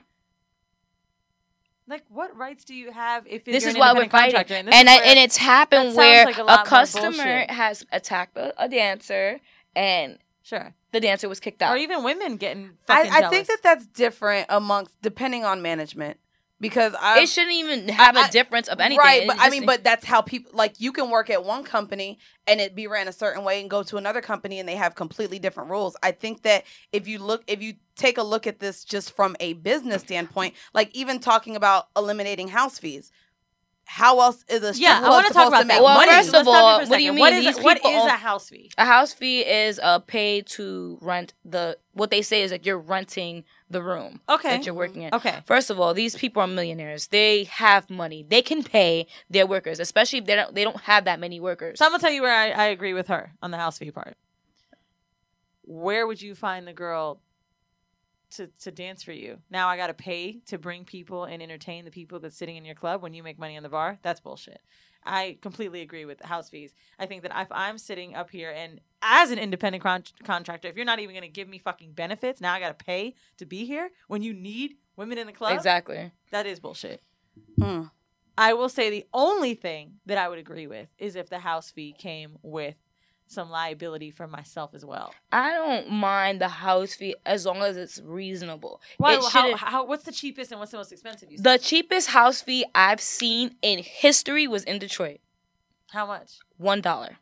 Like, what rights do you have if this you're is an why we're independent fighting? contractor? And, And, I, where, and it's happened that where like a, a lot customer more bullshit. has attacked a, a dancer and Sure. the dancer was kicked out. Or even women getting fucking I, I jealous. think that that's different amongst, depending on management. Because I it shouldn't even have a I- difference of anything. Right, It but I just- mean, but that's how people, like, you can work at one company and it be ran a certain way and go to another company and they have completely different rules. I think that if you look, if you take a look at this just from a business standpoint, like even talking about eliminating house fees, how else is a strip Yeah, I club want to talk supposed about to make that. Well, What money? is- first of let's stop you all, for a what do you second. mean? What is, These a, what people is own- a house fee? A house fee is a pay to rent the, what they say is that you're renting the room Okay. that you're working in. Okay. First of all, these people are millionaires. They have money. They can pay their workers, especially if they don't, they don't have that many workers. So I'm going to tell you where I, I agree with her on the house fee part. Where would you find the girl to, to dance for you? Now I got to pay to bring people and entertain the people that's sitting in your club when you make money in the bar? That's bullshit. I completely agree with the house fees. I think that if I'm sitting up here and as an independent con- contractor, if you're not even going to give me fucking benefits, now I got to pay to be here when you need women in the club? Exactly. That is bullshit. Mm. I will say the only thing that I would agree with is if the house fee came with some liability for myself as well. I don't mind the house fee as long as it's reasonable. Why, It how, shouldn't- how, what's the cheapest and what's the most expensive you said? the cheapest house fee I've seen in history was in Detroit. How much? One dollar.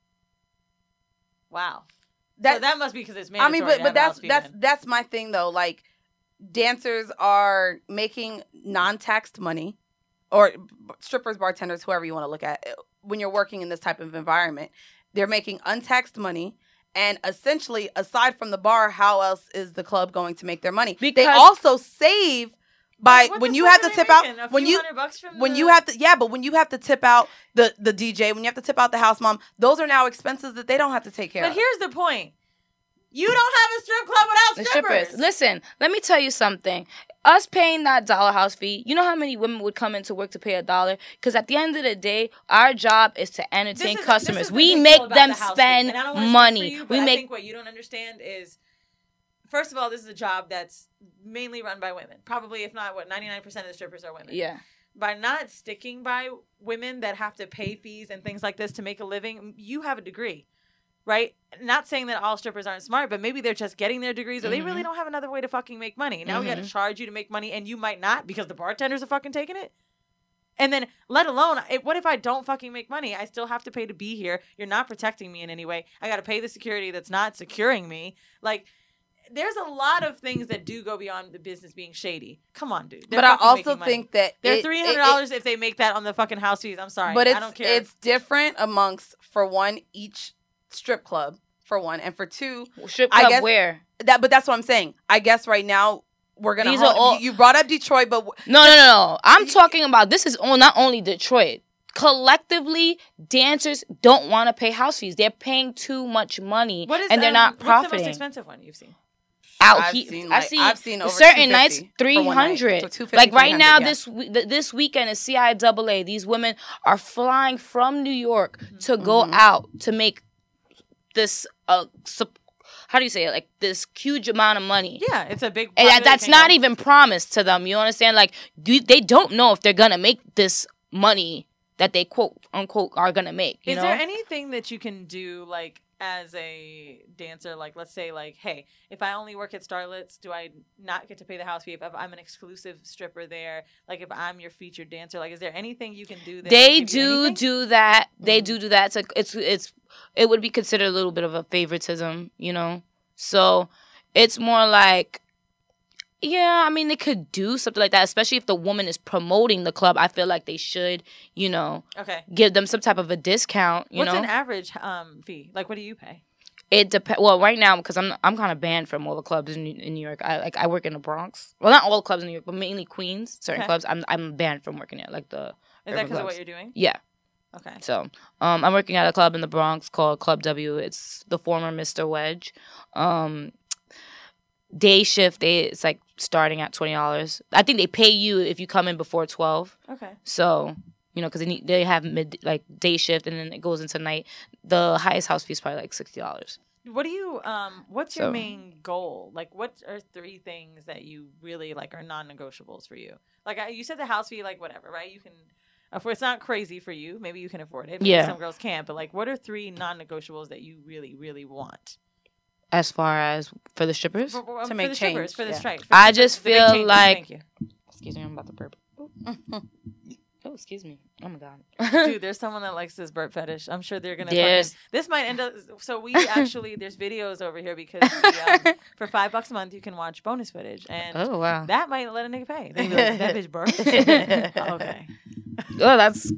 Wow. That, so that must be because it's I mandatory. mean, to but have but a that's house fee that's then. that's my thing though. Like, dancers are making non-taxed money, or strippers, bartenders, whoever you want to look at. When you're working in this type of environment, they're making untaxed money. And essentially, aside from the bar, how else is the club going to make their money? They Because- also save by What when the you fuck have are to they tip out making? A when few you hundred bucks from when the- you have to yeah, but when you have to tip out the the D J, when you have to tip out the house mom, those are now expenses that they don't have to take care But of. here's the point. You don't have a strip club without The strippers. strippers. Listen, let me tell you something. Us paying that dollar house fee, you know how many women would come into work to pay a dollar? Because at the end of the day, our job is to entertain This is- customers. this is the We big make deal about them the house spend fee. And I don't wanna speak money. for you, but we I make think what you don't understand is, first of all, this is a job that's mainly run by women. Probably, if not, what, ninety-nine percent of the strippers are women. yeah. By not sticking by women that have to pay fees and things like this to make a living, you have a degree, right? Not saying that all strippers aren't smart, but maybe they're just getting their degrees or they really Mhm. don't have another way to fucking make money. Now we got to Mhm. charge you to make money and you might not because the bartenders are fucking taking it. And then, let alone, if, what if I don't fucking make money? I still have to pay to be here. You're not protecting me in any way. I got to pay the security that's not securing me. Like, there's a lot of things that do go beyond the business being shady. Come on, dude. They're but I fucking also making money. think that They're it- three it- hundred dollars if they make that on the fucking house fees. I'm sorry, But it's I don't care. it's different amongst, for one, each strip club, for one, and for two, Strip I club guess- where? that. But that's what I'm saying. I guess right now we're gonna. These hold- are all- you, you brought up Detroit, but w- No, no, no, no. I'm talking about this is on not only Detroit. Collectively, dancers don't want to pay house fees. They're paying too much money, What is, and they're um, not What's the most profiting. expensive one you've seen? out I've here. seen, I like, see I've seen over certain two nights fifty three for one night. hundred. So two fifty, Like right now, yeah. this we- th- this weekend is C I A A. These women are flying from New York to go Mhm. out to make this uh sup- how do you say it? Like this huge amount of money. Yeah, it's a big. And that, population that's not goal. even promised to them. You understand? Like do, they don't know if they're gonna make this money that they quote unquote are gonna make. You Is know? there anything that you can do, like, as a dancer? Like, let's say, like, hey, if I only work at Starlet's, do I not get to pay the house fee if I'm an exclusive stripper there? Like, if I'm your featured dancer, like, is there anything you can do? That They will give you do anything? do that. They Mhm. do do that. It's, like, it's it's it would be considered a little bit of a favoritism, you know. So it's more like, yeah, I mean, they could do something like that, especially if the woman is promoting the club. I feel like they should, you know, Okay. give them some type of a discount. You What's know, an average um fee? Like, what do you pay? it depends. Well, right now because I'm I'm kind of banned from all the clubs in, in New York. I like I work in the Bronx. Well, not all the clubs in New York, but mainly Queens. Certain Okay. clubs, I'm I'm banned from working at, like the Is that urban because of clubs. what you're doing? Yeah. Okay. So, um, I'm working at a club in the Bronx called Club W. It's the former Mister Wedge. Um, day shift, they it's like starting at twenty dollars. I think they pay you if you come in before twelve. Okay. So, you know, because they need, they have mid like day shift and then it goes into night. The highest house fee is probably like sixty dollars. What do you um what's your So- main goal? Like, what are three things that you really like are non-negotiables for you? Like, I, you said the house fee, like, whatever, right? You can, if it's not crazy for you, maybe you can afford it. Maybe Yeah. some girls can't, but like, what are three non-negotiables that you really, really want? As far as for the strippers, For, for, To for make the strippers, change, for the yeah. strike. I just the big feel changes. like- Thank you. excuse me, I'm about to burp. Oh, excuse me. Oh my god. Dude, there's someone that likes this burp fetish. I'm sure they're gonna. There's- Fucking, this might end up. So we actually there's videos over here because we, um, for five bucks a month you can watch bonus footage, and Oh wow. that might let a nigga pay. They be like, that bitch burp. Oh, okay. Oh, that's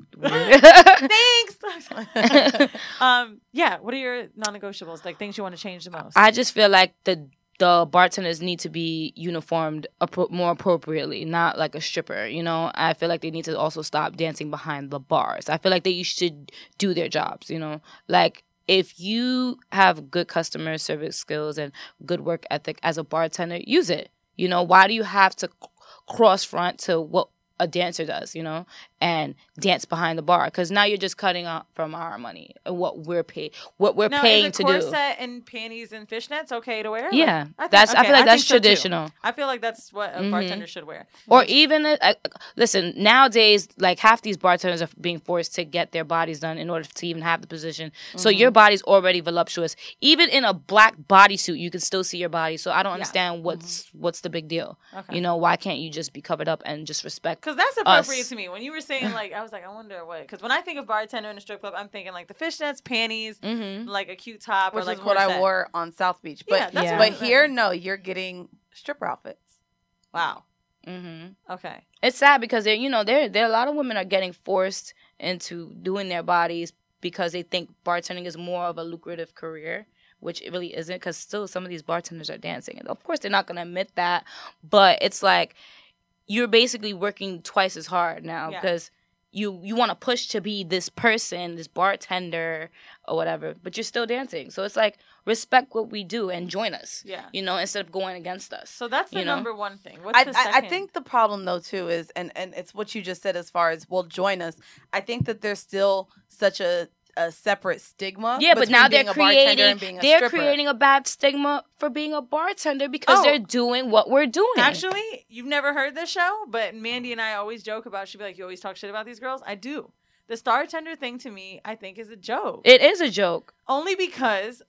Thanks. um. Yeah. What are your non-negotiables? Like things you want to change the most? I just feel like the the bartenders need to be uniformed appro- more appropriately, not like a stripper. You know, I feel like they need to also stop dancing behind the bars. I feel like they should do their jobs. You know, like if you have good customer service skills and good work ethic as a bartender, use it. You know, why do you have to cross front to what a dancer does, you know, and dance behind the bar? Because now you're just cutting out from our money and what we're paid, what we're now, paying is a to corset do. and panties and fishnets okay to wear? Like, Yeah, I think- that's. I okay, feel like that's think so, too. traditional. I feel like that's what a Mhm. bartender should wear. Or even, uh, listen, nowadays, like half these bartenders are being forced to get their bodies done in order to even have the position. So Mm-hmm. your body's already voluptuous. Even in a black bodysuit, you can still see your body. So I don't Yeah. understand what's what's the big deal. Okay. You know, why can't you just be covered up and just respect? Because that's appropriate us. to me. When you were saying, like, I was like, I wonder what. Because when I think of bartender in a strip club, I'm thinking, like, the fishnets, panties, Mm-hmm. like a cute top, Which or like is what I corset. wore on South Beach. But Yeah, that's Yeah. what but I here, no, you're getting stripper outfits. Wow. Mm-hmm. Okay. It's sad because they're, you know, there there a lot of women are getting forced into doing their bodies because they think bartending is more of a lucrative career, which it really isn't. Because still, some of these bartenders are dancing, and of course, they're not going to admit that. But it's like you're basically working twice as hard now Yeah. because you you want to push to be this person, this bartender or whatever, but you're still dancing. So it's like respect what we do and join us. Yeah. You know, instead of going against us. So that's the You know? number one thing. What's I, the I, I second? think the problem though too is, and and it's what you just said as far as well, join us. I think that there's still such a a separate stigma. Yeah, but between now they're being a bartender creating and being a they're stripper. creating a bad stigma for being a bartender because Oh. they're doing what we're doing. Actually, you've never heard this show, but Mandy and I always joke about. She'd be like, "You always talk shit about these girls." I do. The star tender thing to me, I think, is a joke. it is a joke. Only because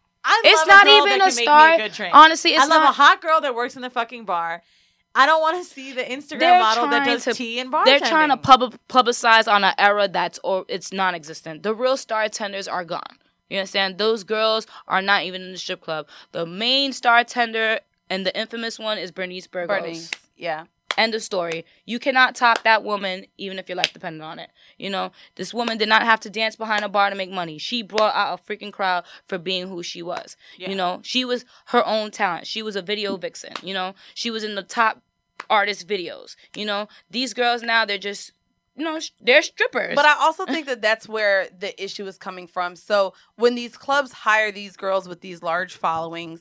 I It's love not a girl even that a can make star. me a good drink. Honestly, it's I love not. a hot girl that works in the fucking bar. I don't want to see the Instagram They're model that trying does to- tea and bartending. They're trying to pub- publicize on an era that's or it's non-existent. The real star tenders are gone. You understand? Those girls are not even in the strip club. The main star tender and the infamous one is Bernice Burgos. Bernice. Yeah. End of story. You cannot top that woman, even if your life depended on it. You know, this woman did not have to dance behind a bar to make money. She brought out a freaking crowd for being who she was. Yeah. You know, she was her own talent. She was a video vixen. You know, she was in the top artist videos. You know, these girls now, they're just, you know, sh- they're strippers. But I also think that that's where the issue is coming from. So when these clubs hire these girls with these large followings,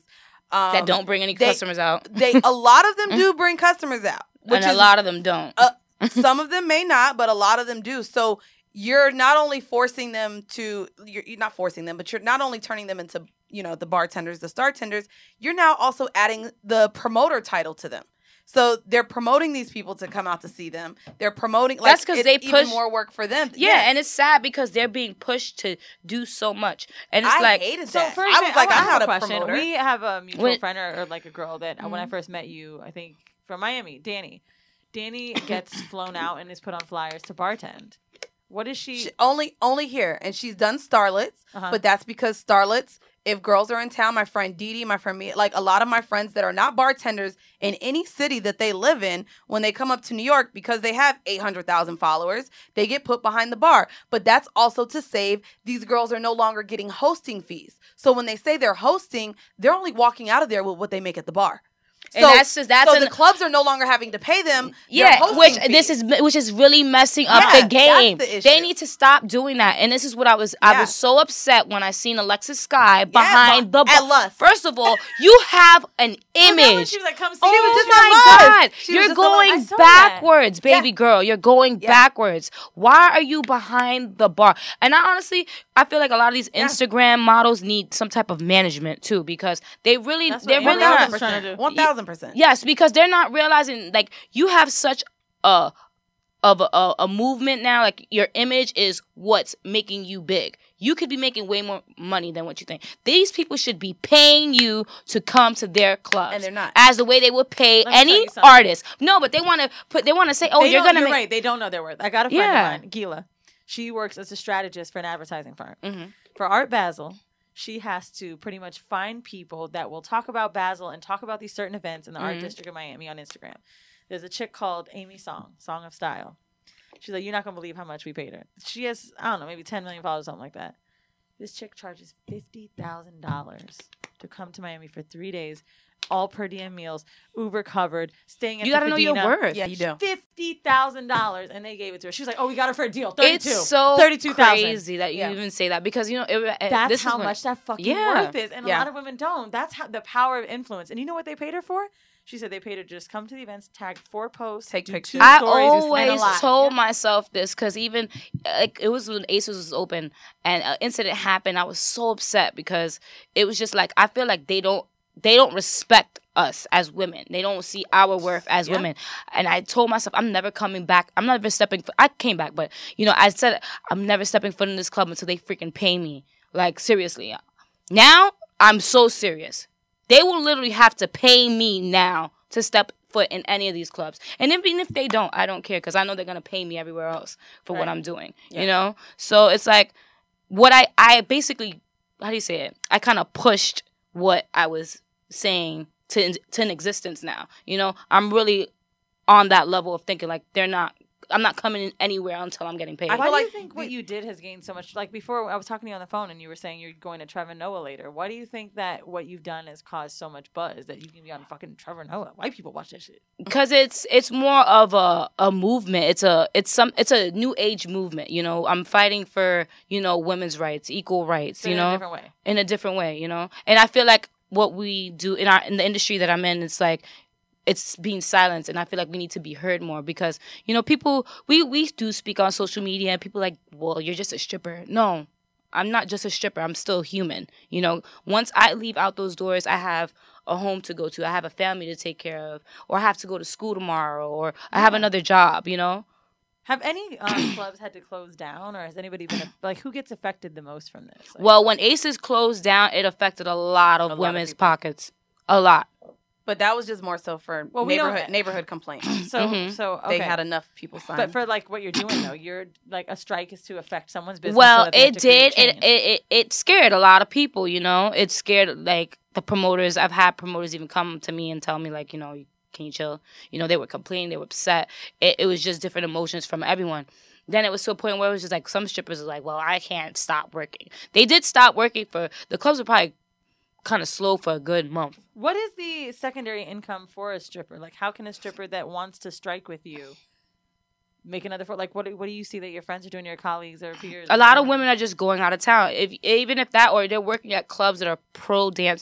Um, that don't bring any they- customers out. They a lot of them do bring customers out, which And a is lot of them don't. uh, some of them may not, but a lot of them do. So you're not only forcing them to, you're, you're not forcing them, but you're not only turning them into, you know, the bartenders, the star tenders, you're now also adding the promoter title to them. So they're promoting these people to come out to see them. They're promoting, like, That's 'cause it's they even push- more work for them. yeah, and it's sad because they're being pushed to do so much. And it's I like, hated So that. for I was example, like, I I'm have not a a question. promoter. We have a mutual When- friend or, or like a girl that uh when I Mhm. first met you, I think from Miami, Danny. Danny gets flown out and is put on flyers to bartend. What is she? She, only only here, and she's done starlets, Uh-huh. but that's because starlets, if girls are in town, my friend Dee Dee, my friend me, like a lot of my friends that are not bartenders in any city that they live in, when they come up to New York, because they have eight hundred thousand followers, they get put behind the bar. But that's also to save, these girls are no longer getting hosting fees. So when they say they're hosting, they're only walking out of there with what they make at the bar. and that's just that's so an, the clubs are no longer having to pay them. their yeah, hosting which fees. this is which is really messing up Yeah, the game. that's the They issue. need to stop doing that. And this is what I was I Yeah. was so upset when I seen Alexis Sky behind but- the at bar. Lust. First of all, you have an image. She was like, "Come see Oh me." was just my at Lust. God! She was You're just at Lust. going I saw that. backwards, baby Yeah. girl. You're going Yeah. backwards. Why are you behind the bar? And I honestly, I feel like a lot of these Instagram models need some type of management too, because they really, That's what they're Amber really Rose not. is trying to do. One thousand percent. Yes, because they're not realizing like you have such a of a, a, a movement now. Like your image is what's making you big. You could be making way more money than what you think. These people should be paying you to come to their clubs, And they're not. as the way they would pay Let me tell any you something. artist. No, but they want to put. They want to say, "Oh, They you're don't- gonna you're make." right. They don't know their worth. I got a friend Yeah. of mine, Gila. She works as a strategist for an advertising firm. Mhm. For Art Basel, she has to pretty much find people that will talk about Basel and talk about these certain events in the art Mhm. district of Miami on Instagram. There's a chick called Amy Song, Song of Style. She's like, you're not gonna believe how much we paid her. She has, I don't know, maybe ten million followers, something like that. This chick charges fifty thousand dollars to come to Miami for three days, all per diem meals, Uber covered, staying at You the got to know your Fadina. worth. Yeah, you do. Fifty thousand dollars, and they gave it to her. She was like, "Oh, we got her for a deal, thirty-two, It's so thirty-two thousand." crazy that you Yeah. even say that because you know it, That's this how is when, much that fucking Yeah. worth is, and Yeah. a lot of women don't. That's how the power of influence. And you know what they paid her for? She said they paid her to just come to the events, tag four posts, Take do pictures. two I stories, and a always live. told Yeah. myself this because even like it was when ASOS was open and an incident happened. I was so upset because it was just like I feel like they don't they don't respect us as women. They don't see our worth as Yeah. women. And I told myself I'm never coming back. I'm never stepping. Foot. I came back, but you know I said I'm never stepping foot in this club until they freaking pay me. Like seriously. Now I'm so serious. They will literally have to pay me now to step foot in any of these clubs. And even if they don't, I don't care because I know they're going to pay me everywhere else for what Right. I'm doing, Yeah. you know? So it's like what I, I basically, how do you say it? I kind of pushed what I was saying to, to an existence now, you know? I'm really on that level of thinking like they're not, I'm not coming in anywhere until I'm getting paid. I Why feel do you like think the- what you did has gained so much? Like before, I was talking to you on the phone, and you were saying you're going to Trevor Noah later. Why do you think that what you've done has caused so much buzz that you can be on fucking Trevor Noah? White people watch that shit. Because it's it's more of a, a movement. It's a it's some it's a new age movement. You know, I'm fighting for you know women's rights, equal rights. So you in know, a different way. in a different way. You know, and I feel like what we do in our in the industry that I'm in, it's like it's being silenced, and I feel like we need to be heard more because you know people we we do speak on social media, and people are like, well, you're just a stripper. No. I'm not just a stripper. I'm still human. You know, once I leave out those doors, I have a home to go to. I have a family to take care of, or I have to go to school tomorrow, or I have Yeah. another job, you know? Have any um, clubs had to close down, or has anybody been like who gets affected the most from this? Like, Well, when Aces closed down, it affected a lot of A lot of women's people. pockets. A lot. But that was just more so for Well, we don't- neighborhood neighborhood complaints. so Mhm. so okay. They had enough people sign. But for like what you're doing though, you're like a strike is to affect someone's business. so Well, that they have it to create did. It, change. it it it scared a lot of people, you know? It scared, like, the promoters. I've had promoters even come to me and tell me, like, you know, can you chill? You know, they were complaining. They were upset. It, it was just different emotions from everyone. Then it was to a point where it was just like some strippers were like, well, I can't stop working. They did stop working for, the clubs were probably kind of slow for a good month. What is the secondary income for a stripper? Like, how can a stripper that wants to strike with you make another? For like, what do, what do you see that your friends are doing, your colleagues or peers? A lot of women are just going out of town. If even if that, or they're working at clubs that are pro dancer,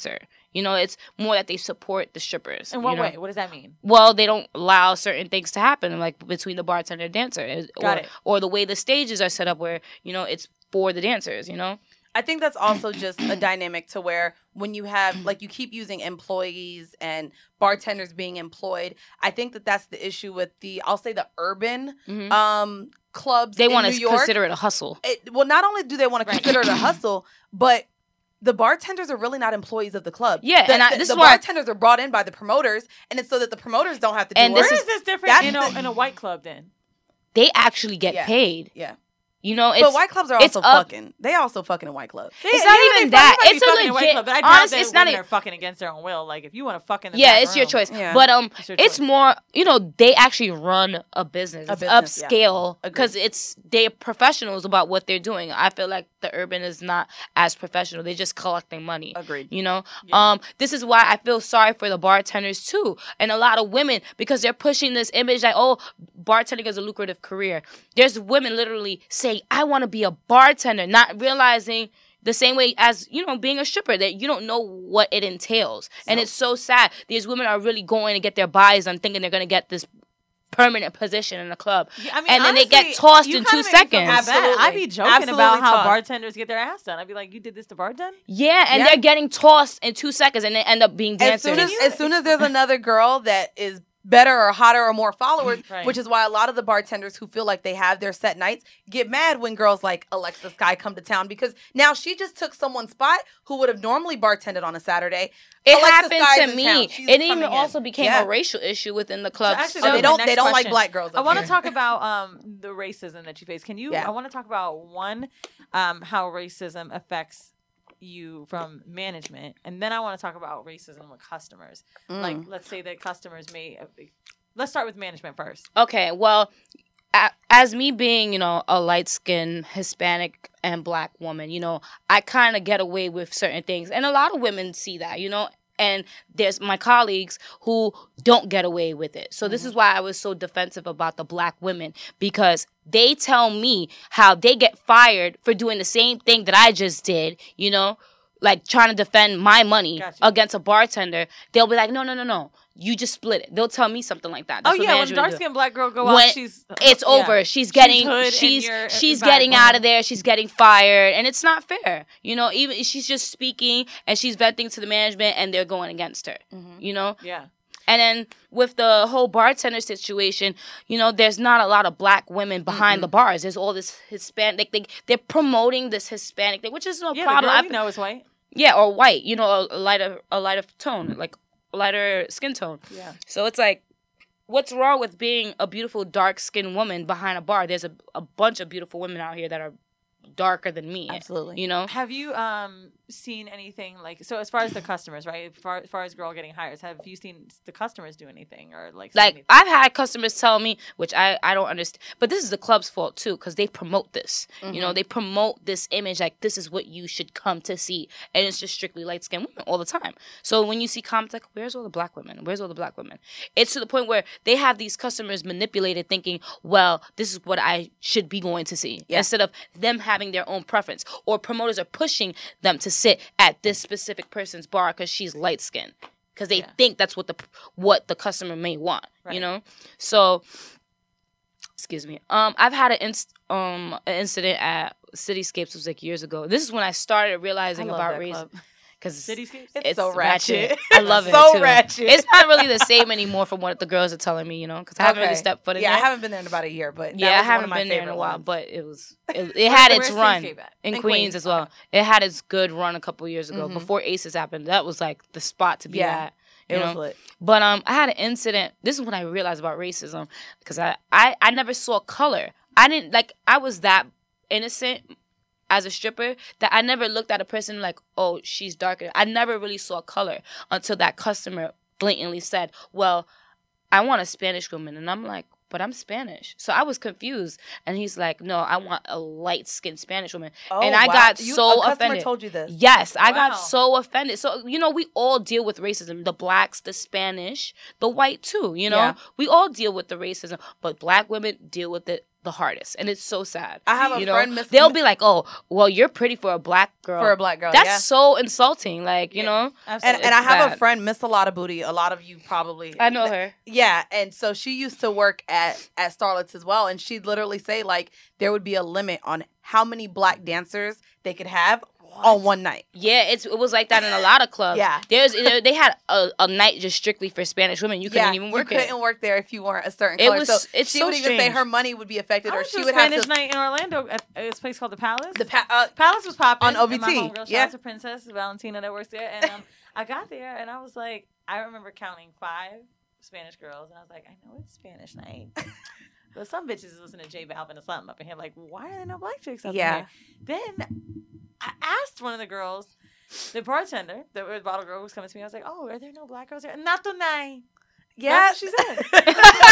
You know, it's more that they support the strippers. In what you know? way? What does that mean? Well, they don't allow certain things to happen, like between the bartender and dancer. Got or, it. Or the way the stages are set up where, you know, it's for the dancers, you know? I think that's also just a dynamic to where when you have, like, you keep using employees and bartenders being employed. I think that that's the issue with the, I'll say the urban Mm-hmm. um, clubs They in want New to York. consider it a hustle. It, well, not only do they want to Right. consider it a hustle, but the bartenders are really not employees of the club. Yeah, the, and I- the, this the is why- bartenders are brought in by the promoters, and it's so that the promoters don't have to do And work. this Where is- is this different that's in a, the- in a white club then? They actually get Yeah. paid. yeah, You know, it's but white clubs are it's also up- fucking. They also fucking in white clubs. They- It's not yeah, even they that. might be It's a fucking in white legit- club, but I doubt honest, that it's not women e- are fucking against their own will. Like, if you want to fuck in the Yeah, back it's your room- choice. Yeah. But um, It's your it's choice. more, you know, they actually run a business. A It's business, yeah. upscale Agreed. because it's they're professionals about what they're doing. I feel like the urban is not as professional. They're just collecting money. Agreed. You know, Yeah. um, this is why I feel sorry for the bartenders too, and a lot of women because they're pushing this image like, oh, bartending is a lucrative career. There's women literally saying, I want to be a bartender, not realizing the same way as, you know, being a stripper, that you don't know what it entails. And it's so sad. These women are really going to get their bodies on thinking they're going to get this permanent position in the club. Yeah, I mean, and then they honestly, get tossed you in kinda two make me feel seconds. bad. I'd be joking Absolutely about how tossed. bartenders get their ass done. I'd be like, you did this to bartend? Yeah, and Yeah. they're getting tossed in two seconds and they end up being As dancers. soon as, as soon as there's another girl that is better or hotter or more followers, Right. which is why a lot of the bartenders who feel like they have their set nights get mad when girls like Alexa Sky come to town because now she just took someone's spot who would have normally bartended on a Saturday. It Alexis happened Sky's to in me. town. She's It even coming in. also became Yeah. a racial issue within the club. actually, Oh, that they was don't. my They next don't like question. black girls. I up want to here. talk about um, the racism that you face. Can you? Yeah. I want to talk about one, um, how racism affects you from management, and then I want to talk about racism with customers. Mm. Like, let's say that customers may. Let's start with management first. Okay, well, a- as me being, you know, a light-skinned Hispanic and black woman, you know, I kind of get away with certain things. And a lot of women see that, you know, and there's my colleagues who don't get away with it. So this is why I was so defensive about the black women, because they tell me how they get fired for doing the same thing that I just did, you know, like trying to defend my money Gotcha. against a bartender. They'll be like, no, no, no, no. You just split it. They'll tell me something like that. That's Oh what yeah, when a management dark do. skinned black girl go When out, she's It's yeah. over. She's getting hood and she's you're she's vibe getting on out her. of there. She's getting fired, and it's not fair. You know, even she's just speaking and she's venting to the management, and they're going against her. You know, Yeah. and then with the whole bartender situation, you know, there's not a lot of black women behind the bars. There's all this Hispanic. They, they're promoting this Hispanic thing, which is no Yeah, problem. the girl I- we know is white. yeah, or white. You know, a, a lighter a lighter tone, like a lighter skin tone. Yeah. So it's like, what's wrong with being a beautiful dark-skinned woman behind a bar? There's a, a bunch of beautiful women out here that are darker than me. Absolutely. You know? Have you um seen anything like so as far as the customers, right? As far, as far as girl getting hired, have you seen the customers do anything or like say Like, anything? I've had customers tell me, which I, I don't understand, but this is the club's fault too, because they promote this. You know, they promote this image like this is what you should come to see. And it's just strictly light-skinned women all the time. So when you see comments like, where's all the black women? Where's all the black women? It's to the point where they have these customers manipulated thinking, well, this is what I should be going to see. Yeah. Instead of them having their own preference. Or promoters are pushing them to sit at this specific person's bar because she's light-skinned. Because they Yeah. think that's what the what the customer may want, Right. you know. So, excuse me. Um, I've had an inst- um an incident at Cityscapes. It was like years ago. This is when I started realizing I love about that race. club. Because Cityscapes? It's so ratchet. I love it So too. ratchet. It's not really the same anymore from what the girls are telling me, you know. Because I haven't really stepped foot in yeah, there. I haven't been there in about a year, but that Yeah, I was one haven't of my been there in a favorite while, ones. but it was it, it had Where's its run Cityscape at? in, In Queens, Queens, as well. okay. It had its good run a couple years ago Mhm. before Aces happened. That was like the spot to be Yeah, at. You it was know? lit. But um, I had an incident. This is when I realized about racism because I, I I never saw color. I didn't like. I was that innocent as a stripper that I never looked at a person like, oh, she's darker. I never really saw color until that customer blatantly said, well, I want a Spanish woman. And I'm like, but I'm Spanish. So I was confused. And he's like, no, I want a light-skinned Spanish woman. Oh, and I wow. got You- so a customer offended. told you this. Yes, I Wow. got so offended. So, you know, we all deal with racism. The blacks, the Spanish, the white too, you know? Yeah. We all deal with the racism. But black women deal with it the hardest, and it's so sad. I have a you know? friend, Miss. They'll be like, "Oh, well, you're pretty for a black girl." For a black girl, That's yeah. so insulting. Like, you Yeah. know, Absolutely. And, and I It's have bad. a friend, Miss A Lot of Booty. A lot of you probably. I know her. Yeah, and so she used to work at at Starlets as well, and she'd literally say like there would be a limit on how many black dancers they could have on one night. Yeah, it's it was like that in a lot of clubs. Yeah. there's they had a, a night just strictly for Spanish women. You couldn't yeah, even work you it. couldn't work there if you weren't a certain It color. was- so it's she so would even say strange. her money would be affected, I or went she to a would have Spanish to. night in Orlando at this place called the Palace. The pa- uh, Palace was popping On O V and my T, homegirl, shout yeah. out to Princess Valentina that works there. And um, I got there and I was like, I remember counting five Spanish girls, and I was like, I know it's Spanish night. But some bitches listen to J Balvin or something up in here, like, why are there no black chicks up Yeah. in here? Then I asked one of the girls, the bartender, the bottle girl who was coming to me, I was like, oh, are there no black girls here? Not tonight. yeah, That's what she said.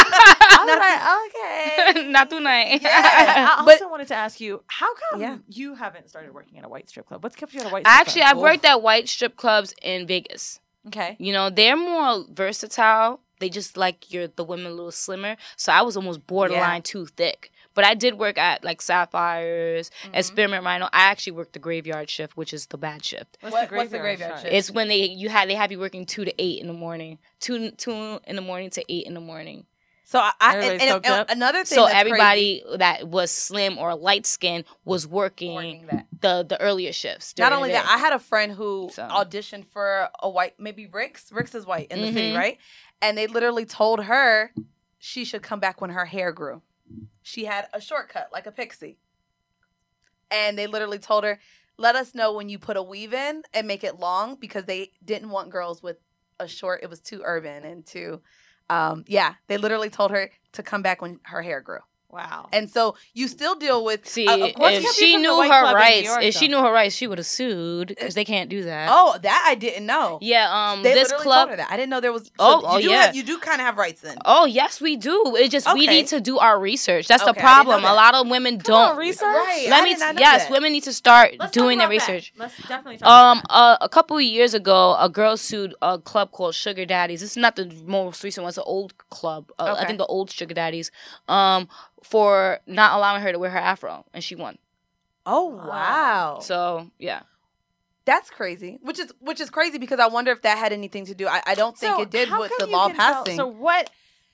I was like, okay. Not tonight. Yeah. I But- also wanted to ask you, how come Yeah. you haven't started working at a white strip club? What's kept you at a white strip Actually, club? I've worked at white strip clubs in Vegas. Okay. You know, they're more versatile. They just like your the women a little slimmer. So I was almost borderline Yeah. too thick. But I did work at like Sapphires, Mhm. Experiment Rhino. I actually worked the graveyard shift, which is the bad shift. What's, What- the what's the graveyard, graveyard shift? shift? It's when they you had they have you working two to eight in the morning, two two in the morning to eight in the morning. So I, I and, Everybody's and- coked and up. another thing. So that's everybody that was slim or light skinned was working, crazy, working that. the the earlier shifts. Not during only the that, day. I had a friend who So. auditioned for a white, maybe Rick's. Rick's is white in the city, Mhm. right? And they literally told her she should come back when her hair grew. She had a shortcut like a pixie. And they literally told her, let us know when you put a weave in and make it long, because they didn't want girls with a short. It was too urban and too, um, yeah. They literally told her to come back when her hair grew. Wow. And so you still deal with, See, uh, of course, if kept you she from the knew white her club in New rights, York, if she though. knew her rights, she would have sued because they can't do that. oh, that I didn't know. yeah. Um, They this literally club. told her that. I didn't know there was. So Oh, you oh, do yeah. Have, you do kind of have rights then. Oh yes, we do. It's just we Okay. need to do our research. That's Okay, I the didn't know problem. that. A lot of women Come on, don't. research. Right. Let I me. did not know Yes, that. women need to start Let's doing talk their about that. research. Let's definitely talk Um, about that. uh, a couple of years ago, a girl sued a club called Sugar Daddies. This is not the most recent one; it's an old club. Uh, I Okay. think the old Sugar Daddies, um, for not allowing her to wear her afro, and she won. Oh wow. So yeah, That's crazy. Which is which is crazy because I wonder if that had anything to do. I, I don't think So it did how with come the you law can tell- passing. So what?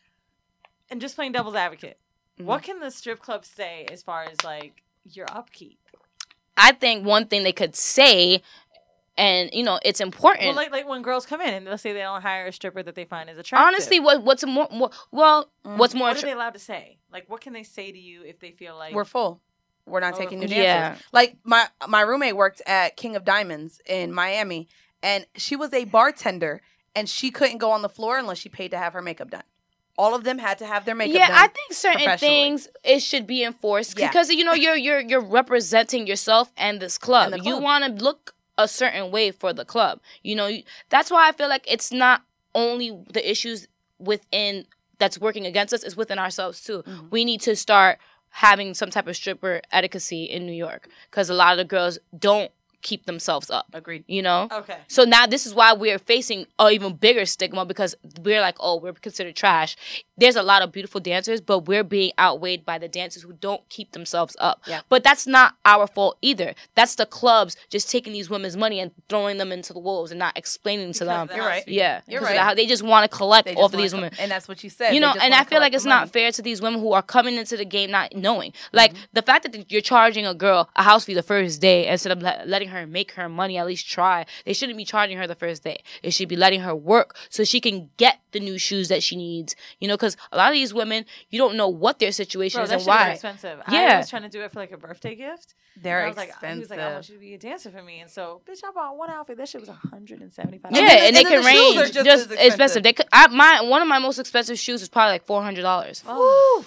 And just playing devil's advocate, Mhm. what can the strip club say as far as like your upkeep? I think one thing they could say, and you know, it's important. Well, like like when girls come in and let's say they don't hire a stripper that they find is attractive. Honestly, what what's more, more well, Mm. what's more what are attra- they allowed to say? Like, what can they say to you if they feel like We're full. We're not Oh, taking new we're dancers. Yeah. Like my my roommate worked at King of Diamonds in Miami, and she was a bartender, and she couldn't go on the floor unless she paid to have her makeup done. All of them had to have their makeup yeah, done. I think certain professionally. things it should be enforced Yeah. because you know you're you're you're representing yourself and this club. And the You club. want to look a certain way for the club. You know, you- that's why I feel like it's not only the issues within that's working against us; it's within ourselves too. Mhm. We need to start having some type of stripper etiquette in New York because a lot of the girls don't keep themselves up. Agreed. You know. okay, So now this is why we're facing an even bigger stigma because we're like, oh, we're considered trash. There's a lot of beautiful dancers, but we're being outweighed by the dancers who don't keep themselves up. Yeah. But that's not our fault either. That's the clubs just taking these women's money and throwing them into the wolves and not explaining to Because them. the You're house right. fee. Yeah. You're because of right. How they just want to collect They off just of these wanna women. come- and that's what you said. You They know, just and wanna I feel like collect it's the not money. fair to these women who are coming into the game not knowing. Like, Mm-hmm. the fact that you're charging a girl a house fee the first day instead of le- letting her make her money, at least try. They shouldn't be charging her the first day. They should be letting her work so she can get the new shoes that she needs. You know, because a lot of these women, you don't know what their situation bro, is that and shit is why. expensive. Yeah. I was trying to do it for like a birthday gift. They're And I was like, expensive. he was like, I want you to be a dancer for me, and so bitch, I bought one outfit. That shit was one hundred and seventy five. Yeah, And then the- and, they and then can the shoes range are just, just as expensive. expensive. They could, I, my one of my most expensive shoes was probably like four hundred dollars. Oh.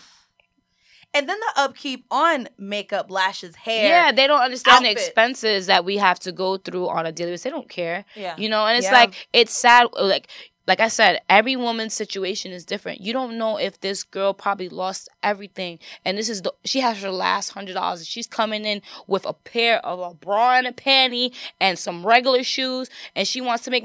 And then the upkeep on makeup, lashes, hair. Yeah, they don't understand the outfits. expenses that we have to go through on a daily basis. They don't care. Yeah. You know, and it's Yeah. like it's sad. Like, like I said, every woman's situation is different. You don't know if this girl probably lost everything, and this is the she has her last hundred dollars. She's coming in with a pair of a bra and a panty and some regular shoes, and she wants to make money.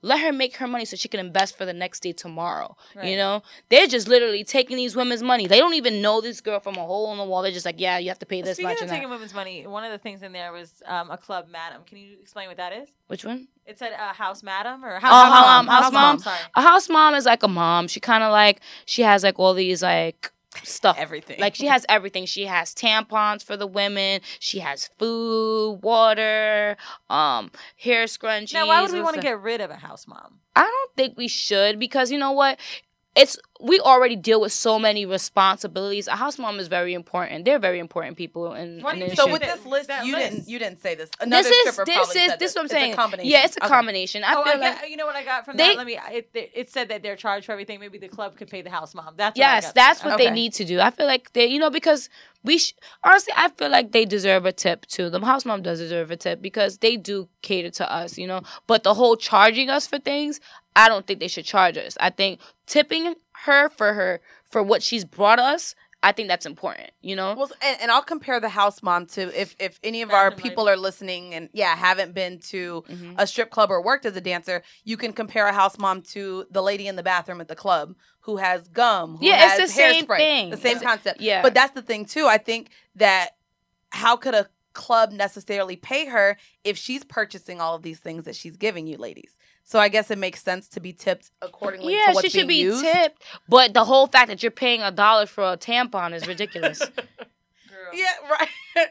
let her make her money so she can invest for the next day tomorrow. Right. You know, they're just literally taking these women's money. They don't even know this girl from a hole in the wall. They're just like, yeah, you have to pay this Speaking much. of And taking that. women's money, one of the things in there was um, a club madam. Can you explain what that is? Which one? It said uh, house madam or Oh, house, house, mom. house, mom. Sorry. A house mom is like a mom. She kind of like she has like all these like stuff. Everything. Like she has everything. She has tampons for the women. She has food, water, um, hair scrunchies. Now, why would we what's want to the- get rid of a house mom? I don't think we should because you know what? It's we already deal with so many responsibilities. A house mom is very important. They're very important people in, Why in do the you So think with industry. this list, that you list? didn't you didn't say this. Another This is stripper this probably is said this is what I'm It's saying. a combination. Yeah, it's a Okay. combination. I oh, feel I like get, you know what I got from they- that? Let me. It, it, it said that they're charged for everything. Maybe the club could pay the house mom. That's yes, what I got that's from what that. they Okay. need to do. I feel like they, you know, because we sh- honestly, I feel like they deserve a tip too. The house mom does deserve a tip because they do cater to us, you know. But the whole charging us for things, I don't think they should charge us. I think tipping her for her for what she's brought us, I think that's important, you know. Well, and, and I'll compare the house mom to if if any of Bathroom our lady. people are listening and yeah haven't been to Mhm. a strip club or worked as a dancer, you can compare a house mom to the lady in the bathroom at the club who has gum, who Yeah, has it's the hairspray. same thing. The same It's- concept. yeah. But that's the thing too. I think that how could a club necessarily pay her if she's purchasing all of these things that she's giving you, ladies? So I guess it makes sense to be tipped accordingly Yeah, to what's she should being be used. tipped. But the whole fact that you're paying a dollar for a tampon is ridiculous. Girl. Yeah, right.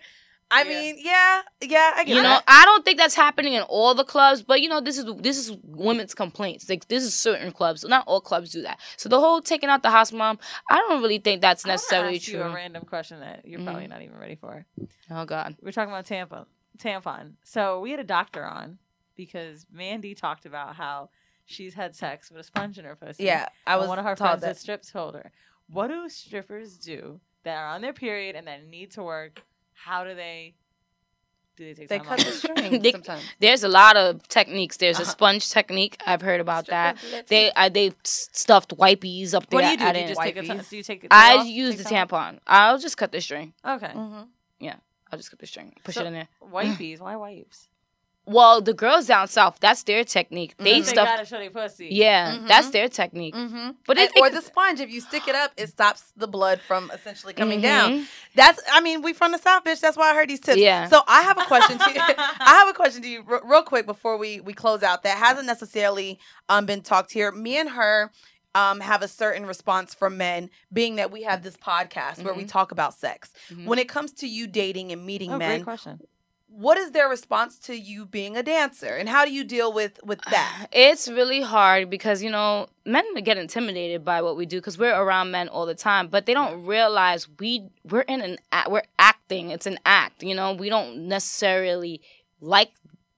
I Yeah. mean, yeah, yeah, I get You know, that. I don't think that's happening in all the clubs, but you know, this is this is women's complaints. Like this is certain clubs, not all clubs do that. So the whole taking out the house mom, I don't really think that's I wanna necessarily ask you true. a random question that you're Mhm. probably not even ready for. Oh God, We're talking about tampon. Tampon. So we had a doctor on because Mandy talked about how she's had sex with a sponge in her pussy. Yeah, I And was one of her told friends that. that stripped told her, "What do strippers do that are on their period and that need to work? How do they do they take They time cut off?" the string They- sometimes. there's a lot of techniques. There's a Uh-huh. sponge technique. I've heard about that. Strippers do that They too. I, they stuffed wipies up there. What do you do? I Do you didn't- just take a Wifeys. t- do you take it I off? use Take the time tampon. I'll just cut the string. off? Okay. Mhm. I'll just cut the string. Push So- it in there. Wipes. Why wipes? Well, the girls down south, that's their technique. They Mhm. They stuff. gotta show their pussy. Yeah, Mhm. that's their technique. Mm-hmm. But And, it, or it- the sponge, if you stick it up, it stops the blood from essentially coming Mhm. down. That's, I mean, we from the South, bitch. That's why I heard these tips. Yeah. So I have a question to you. I have a question to you, r- real quick, before we we close out. That hasn't necessarily um been talked here. Me and her um have a certain response from men, being that we have this podcast where we Mhm. talk about sex. Mhm. When it comes to you dating and meeting Oh, great men, question. what is their response to you being a dancer, and how do you deal with with that? It's really hard because, you know, men get intimidated by what we do because we're around men all the time, but they don't realize we we're in an act, we're acting. It's an act, you know. We don't necessarily like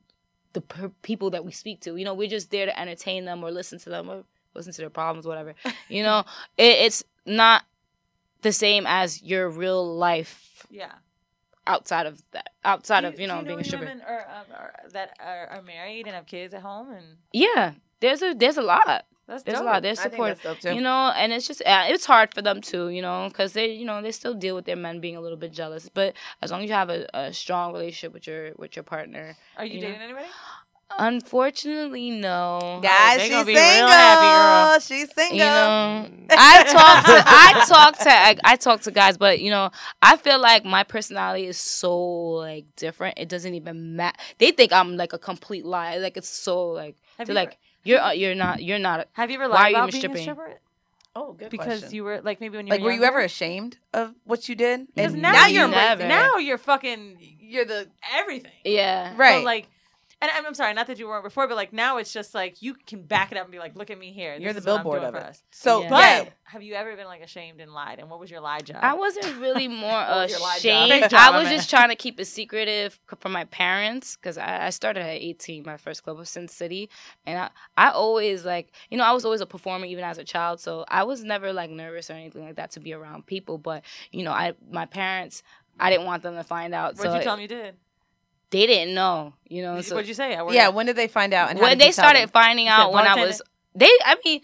the per- people that we speak to. You know, we're just there to entertain them or listen to them or listen to their problems, whatever. You know, it, it's not the same as your real life Yeah. outside of that, outside Do of, you know, do being a any stripper. women are, um, are, that are, are married and have kids at home, and Yeah, there's a there's a lot. that's There's dope. a lot. There's I think support. that's dope, too. You know, and it's just uh, it's hard for them too, you know, because they, you know, they still deal with their men being a little bit jealous. But as long as you have a, a strong relationship with your with your partner, Are you, you know. dating anybody? unfortunately, no. Guys, they she's gonna be single. real happy, girl. She's single. You know, I talk to I talk to I, I talk to guys, but you know, I feel like my personality is so like different. It doesn't even matter. They think I'm like a complete lie. Like it's so like Have they're you like ever, you're uh, you're not you're not. have you ever why are lied you about even being a stripping? stripper? Oh, good Because question. you were like maybe when you Like, were were you younger? ever ashamed of what you did? Because And now, now you're you're Never. embracing now you're fucking You're the everything. Yeah. right. So, like, and I'm, I'm sorry, not that you weren't before, but like now it's just like you can back it up and be like, look at me here. This You're the is what I'm billboard doing of for it. us. So, Yeah. But yeah. have you ever been like ashamed and lied? And what was your lie job? I wasn't really more was your lie job? ashamed. Fake job, I I was meant. just trying to keep it secretive c- from my parents because I, I started at eighteen. My first club was Sin City, and I, I always like you know I was always a performer even as a child, so I was never like nervous or anything like that to be around people. But you know, I my parents, I didn't want them to find out, What'd so you tell them you did? they didn't know. You know, What'd you, so what'd you say? I work yeah, at- when did they find out? And how when did they you tell started them? finding You said out when I bartender? was they I mean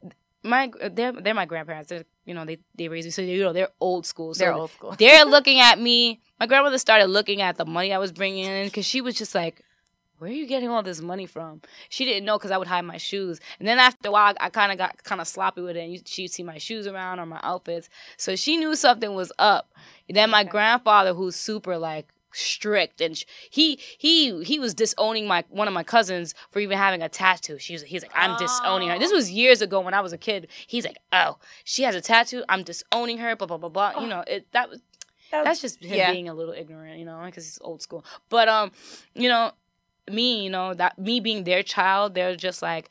my they're they're my grandparents. They're, you know they they raised me so you know they're old school. So They're old school. they're looking at me. My grandmother started looking at the money I was bringing in because she was just like, where are you getting all this money from? She didn't know because I would hide my shoes. And then after a while, I kind of got kind of sloppy with it. And you, she'd see my shoes around or my outfits. So she knew something was up. And then my Okay. grandfather, who's super, like, strict, and sh- he he he was disowning my one of my cousins for even having a tattoo. She was, he's like, I'm disowning her. This was years ago when I was a kid. He's like, oh, she has a tattoo. I'm disowning her, blah, blah, blah, blah. You know, it that was... That's just him yeah. being a little ignorant, you know, because he's old school. But, um, you know, me, you know, that me being their child, they're just like,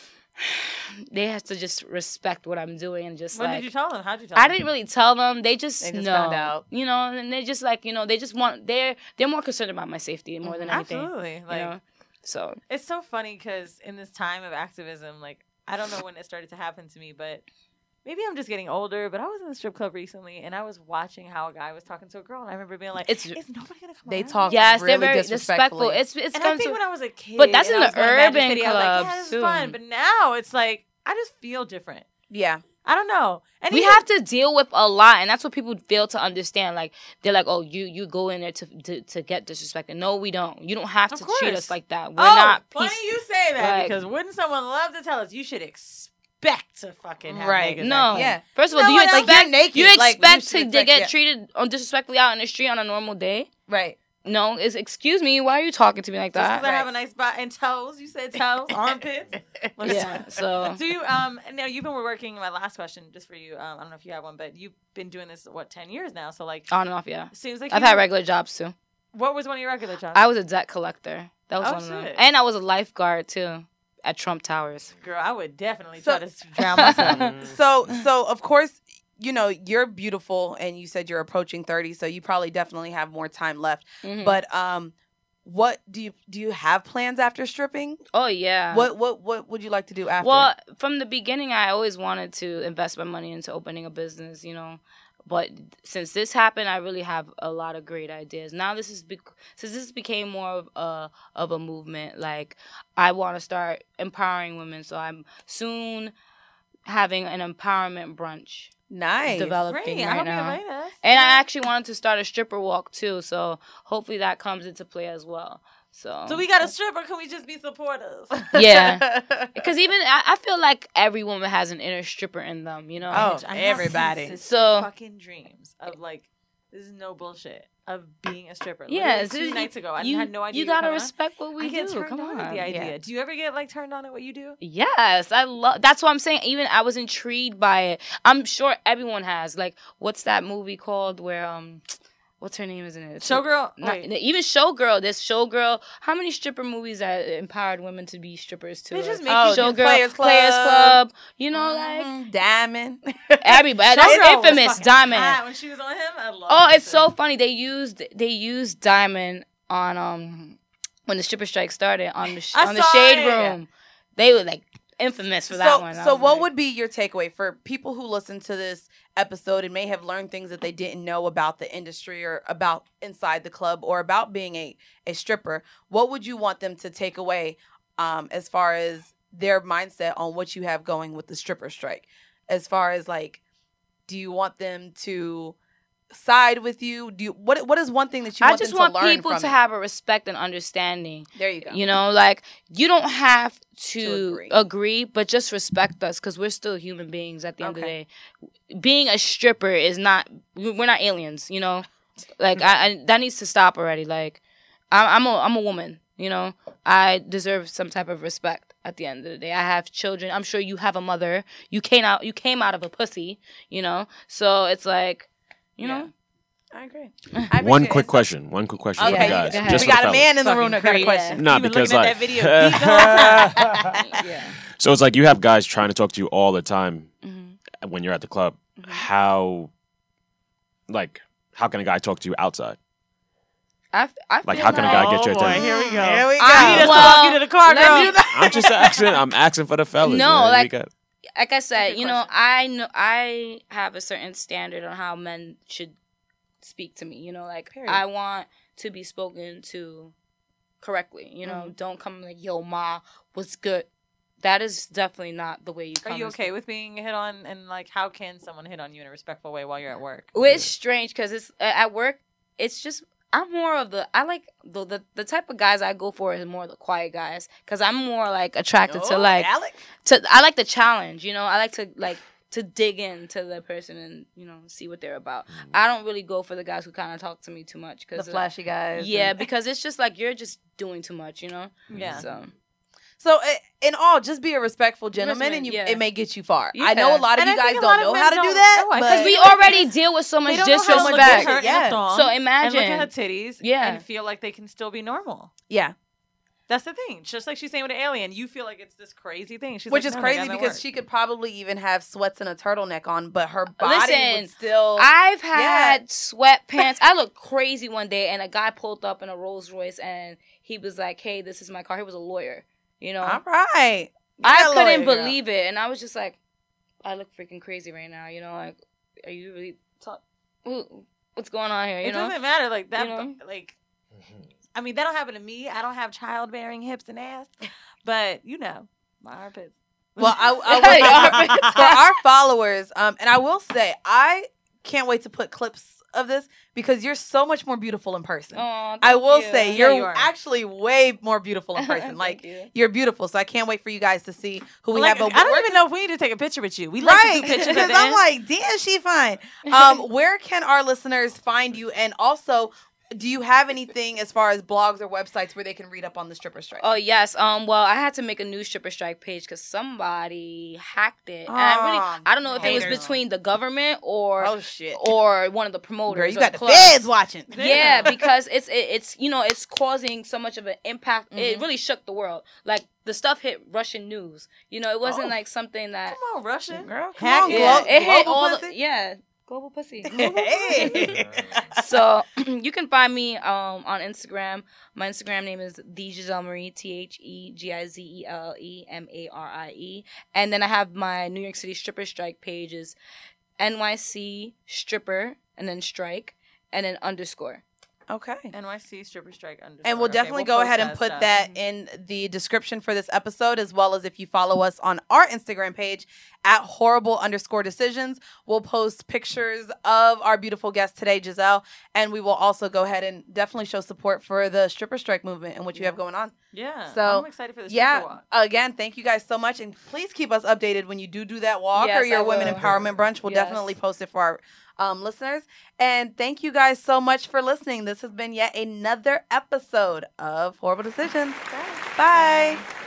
they have to just respect what I'm doing and just When like. did you tell them? How did you tell I them? didn't really tell them. They just, They just know, found out. you know, and they just like, you know, they just want, they're, they're more concerned about my safety more than anything. Absolutely. Like, You know? So, it's so funny because in this time of activism, like, I don't know when it started to happen to me, but maybe I'm just getting older. But I was in the strip club recently, and I was watching how a guy was talking to a girl, and I remember being like, It's- "Is nobody gonna come?" They around?" talk yes, really they're very disrespectfully. disrespectful. It's, it's And come I think to, when I was a kid, But that's and in I the was going to Magic urban City, I was like, clubs, yeah, this is too. fun. But now it's like I just feel different. Yeah. I don't know. And we even- have to deal with a lot, and that's what people fail to understand. Like, they're like, oh, you you go in there to to, to get disrespected. No, we don't. You don't have Of to treat course. us like that. We're oh, not funny peace- you say that like- because wouldn't someone love to tell us you should expect to fucking have Right. niggas No. like Yeah. First of all, No do you one else- expect You're naked, you like, you expect should to, to expect- get yeah. treated on disrespectfully out in the street on a normal day? Right. No. Is excuse me, why are you talking to me like Just that? because I have a nice spot and toes. You said toes, armpits. Look at Yeah. that. So Do you um now you've been working? My last question, just for you. Um, I don't know if you have one, but you've been doing this what ten years now. So like, on and off, yeah. it seems like I've you- had regular jobs too. What was one of your regular jobs? I was a debt collector. That was Oh, one of them. shit. And I was a lifeguard too at Trump Towers. Girl, I would definitely So- try to drown myself. So, so of course, you know, you're beautiful, and you said you're approaching thirty, so you probably definitely have more time left. Mhm. But um, what do you do? You have plans after stripping? Oh yeah. What what what would you like to do after? Well, from the beginning, I always wanted to invest my money into opening a business, you know. But since this happened, I really have a lot of great ideas. Now this is bec- since this became more of a of a movement. Like, I want to start empowering women, so I'm soon having an empowerment brunch nice. developing Great. I right hope now. you invite us. And I actually wanted to start a stripper walk too, so hopefully that comes into play as well. So, So we got a stripper. Can we just be supportive? yeah. Because even I, I feel like every woman has an inner stripper in them, you know. Oh, I have everybody. these So- fucking dreams of like, this is no bullshit of being a stripper. Yeah, Literally so two you- nights ago, I you, had no idea. You were gotta coming on. respect what we I get do. turned Come on on. at the idea. Yeah. Do you ever get like turned on at what you do? Yes, I love. That's what I'm saying. Even I was intrigued by it. I'm sure everyone has. Like, what's that movie called? Where um, what's her name? Isn't it? Showgirl. Not, Wait. even Showgirl. There's Showgirl. How many stripper movies that empowered women to be strippers too? They just Like, make Oh, you Showgirl, Players Club. Players Club. You know, like Mhm. Diamond. everybody. That's Showgirl was infamous. fucking Diamond. hot when she was on him. I love. Oh, that it's so shit. funny. They used they used Diamond on um when the stripper strike started on the sh- I on the saw shade it. room. They were like infamous for that so, one. I so was what like- would be your takeaway for people who listen to this episode and may have learned things that they didn't know about the industry or about inside the club or about being a, a stripper? What would you want them to take away um, as far as their mindset on what you have going with the stripper strike? As far as like, do you want them to side with you? Do you what what is one thing that you I want just them want to learn people from to it? have a respect and understanding. There you go. You know, like you don't have to, To agree. agree. but just respect us because we're still human beings at the end Okay. of the day. Being a stripper is not, we're not aliens, you know? Like, I, I that needs to stop already. Like, I'm, I'm, a, I'm a woman, you know? I deserve some type of respect at the end of the day. I have children. I'm sure you have a mother. You came out, you came out of a pussy, you know? So it's like, you Yeah. know? I agree. I One appreciate quick it. question. One quick question for Okay, the guys. go ahead. Just we for the got a fellas. man in the room that got a Fucking question. No, He was because looking like at that video peep the whole time. Yeah. so it's like you have guys trying to talk to you all the time Mhm. when you're at the club. Mhm. How, like, how can a guy talk to you outside? I, f- I Like, feel how can a guy get your Oh, boy, attention? here we go. Here we go. I- You need us well, to walk you to the car, let girl. me- I'm just asking. I'm asking for the fellas. No, man. We like- got- like I said, Good you know, question. I know I have a certain standard on how men should speak to me. You know, like Period. I want to be spoken to correctly. You know, Mm-hmm. don't come like, "Yo, ma, what's good?" That is definitely not the way you Are come. you and okay with being hit on? And like, how can someone hit on you in a respectful way while you're at work? Well, it's strange because it's uh, at work. It's just I'm more of the I like the the, the type of guys I go for is more the quiet guys because I'm more like attracted Oh, to like Alex. to I like the challenge. You know, I like to like to dig into the person and you know see what they're about. I don't really go for the guys who kind of talk to me too much The because flashy guys. yeah, and- because it's just like you're just doing too much. You know. Yeah. So. So i- in all, just be a respectful gentleman, Respect, and you, yeah. it may get you far. Yeah. I know a lot of And you I guys think a don't lot of know men how to do don't- that, oh, I- but Because we Like, already deal with so much They don't know how to disrespect. look at her in Yeah. a thong So and imagine. look at her titties Yeah. and feel like they can still be normal. yeah, That's the thing. Just like she's saying with an alien, you feel like it's this crazy thing. She's which like, is no, crazy that doesn't because work. she could probably even have sweats and a turtleneck on, but her body Listen, would still. I've had sweatpants. I looked crazy one day, and a guy pulled up in a Rolls Royce, and he was like, "Hey, this is my car." He was a lawyer, you know. All right. I Get a couldn't lawyer, girl. believe it, and I was just like, "I look freaking crazy right now," you know. Like, are you really talk? Ooh, what's going on here? You it know. doesn't matter. Like that. You know? Like, I mean, that don't happen to me. I don't have childbearing hips and ass, but you know, my armpits. Well, I, I will, for our followers, um, and I will say, I can't wait to put clips of this because you're so much more beautiful in person. Aw, I thank will you. say Yeah, you're you are. actually way more beautiful in person. Thank Like you. you're beautiful, so I can't wait for you guys to see who we Like, have. But I don't where- even know if we need to take a picture with you. We like right to do pictures at because the I'm end. like, damn, she fine. Um, where can our listeners find you? And also, do you have anything as far as blogs or websites where they can read up on the stripper strike? Oh yes. Um. Well, I had to make a new stripper strike page because somebody hacked it, and I really, Aw, I don't know if it was haters. between the government or Oh shit! or one of the promoters. Girl, you or got the clubs. feds watching. Yeah, because it's it, it's you know it's causing so much of an impact. Mm-hmm. It really shook the world. Like the stuff hit Russian news. You know, it wasn't Oh. like something that. Come on, Russian. Girl, come Hack on, it. Yeah, glo- it hit global all. pussy. The, yeah, global pussy. Hey. So you can find me um on Instagram. My Instagram name is the Giselle Marie, T H E G I Z E L L E M A R I E, and then I have my New York City stripper strike page is N Y C stripper and then strike and then underscore. Okay. N Y C stripper strike underscore. And we'll Okay, definitely we'll go post ahead and put stuff. that in the description for this episode, as well as if you follow us on our Instagram page at horrible underscore decisions. We'll post pictures of our beautiful guest today, Giselle, and we will also go ahead and definitely show support for the stripper strike movement and what you have going on. Yeah. So, I'm excited for the stripper Yeah. walk. Again, thank you guys so much, and please keep us updated when you do do that walk Yes, or your I women will. empowerment brunch. We'll Yes. definitely post it for our um, listeners. And thank you guys so much for listening. This has been yet another episode of Horrible Decisions. Bye. Bye.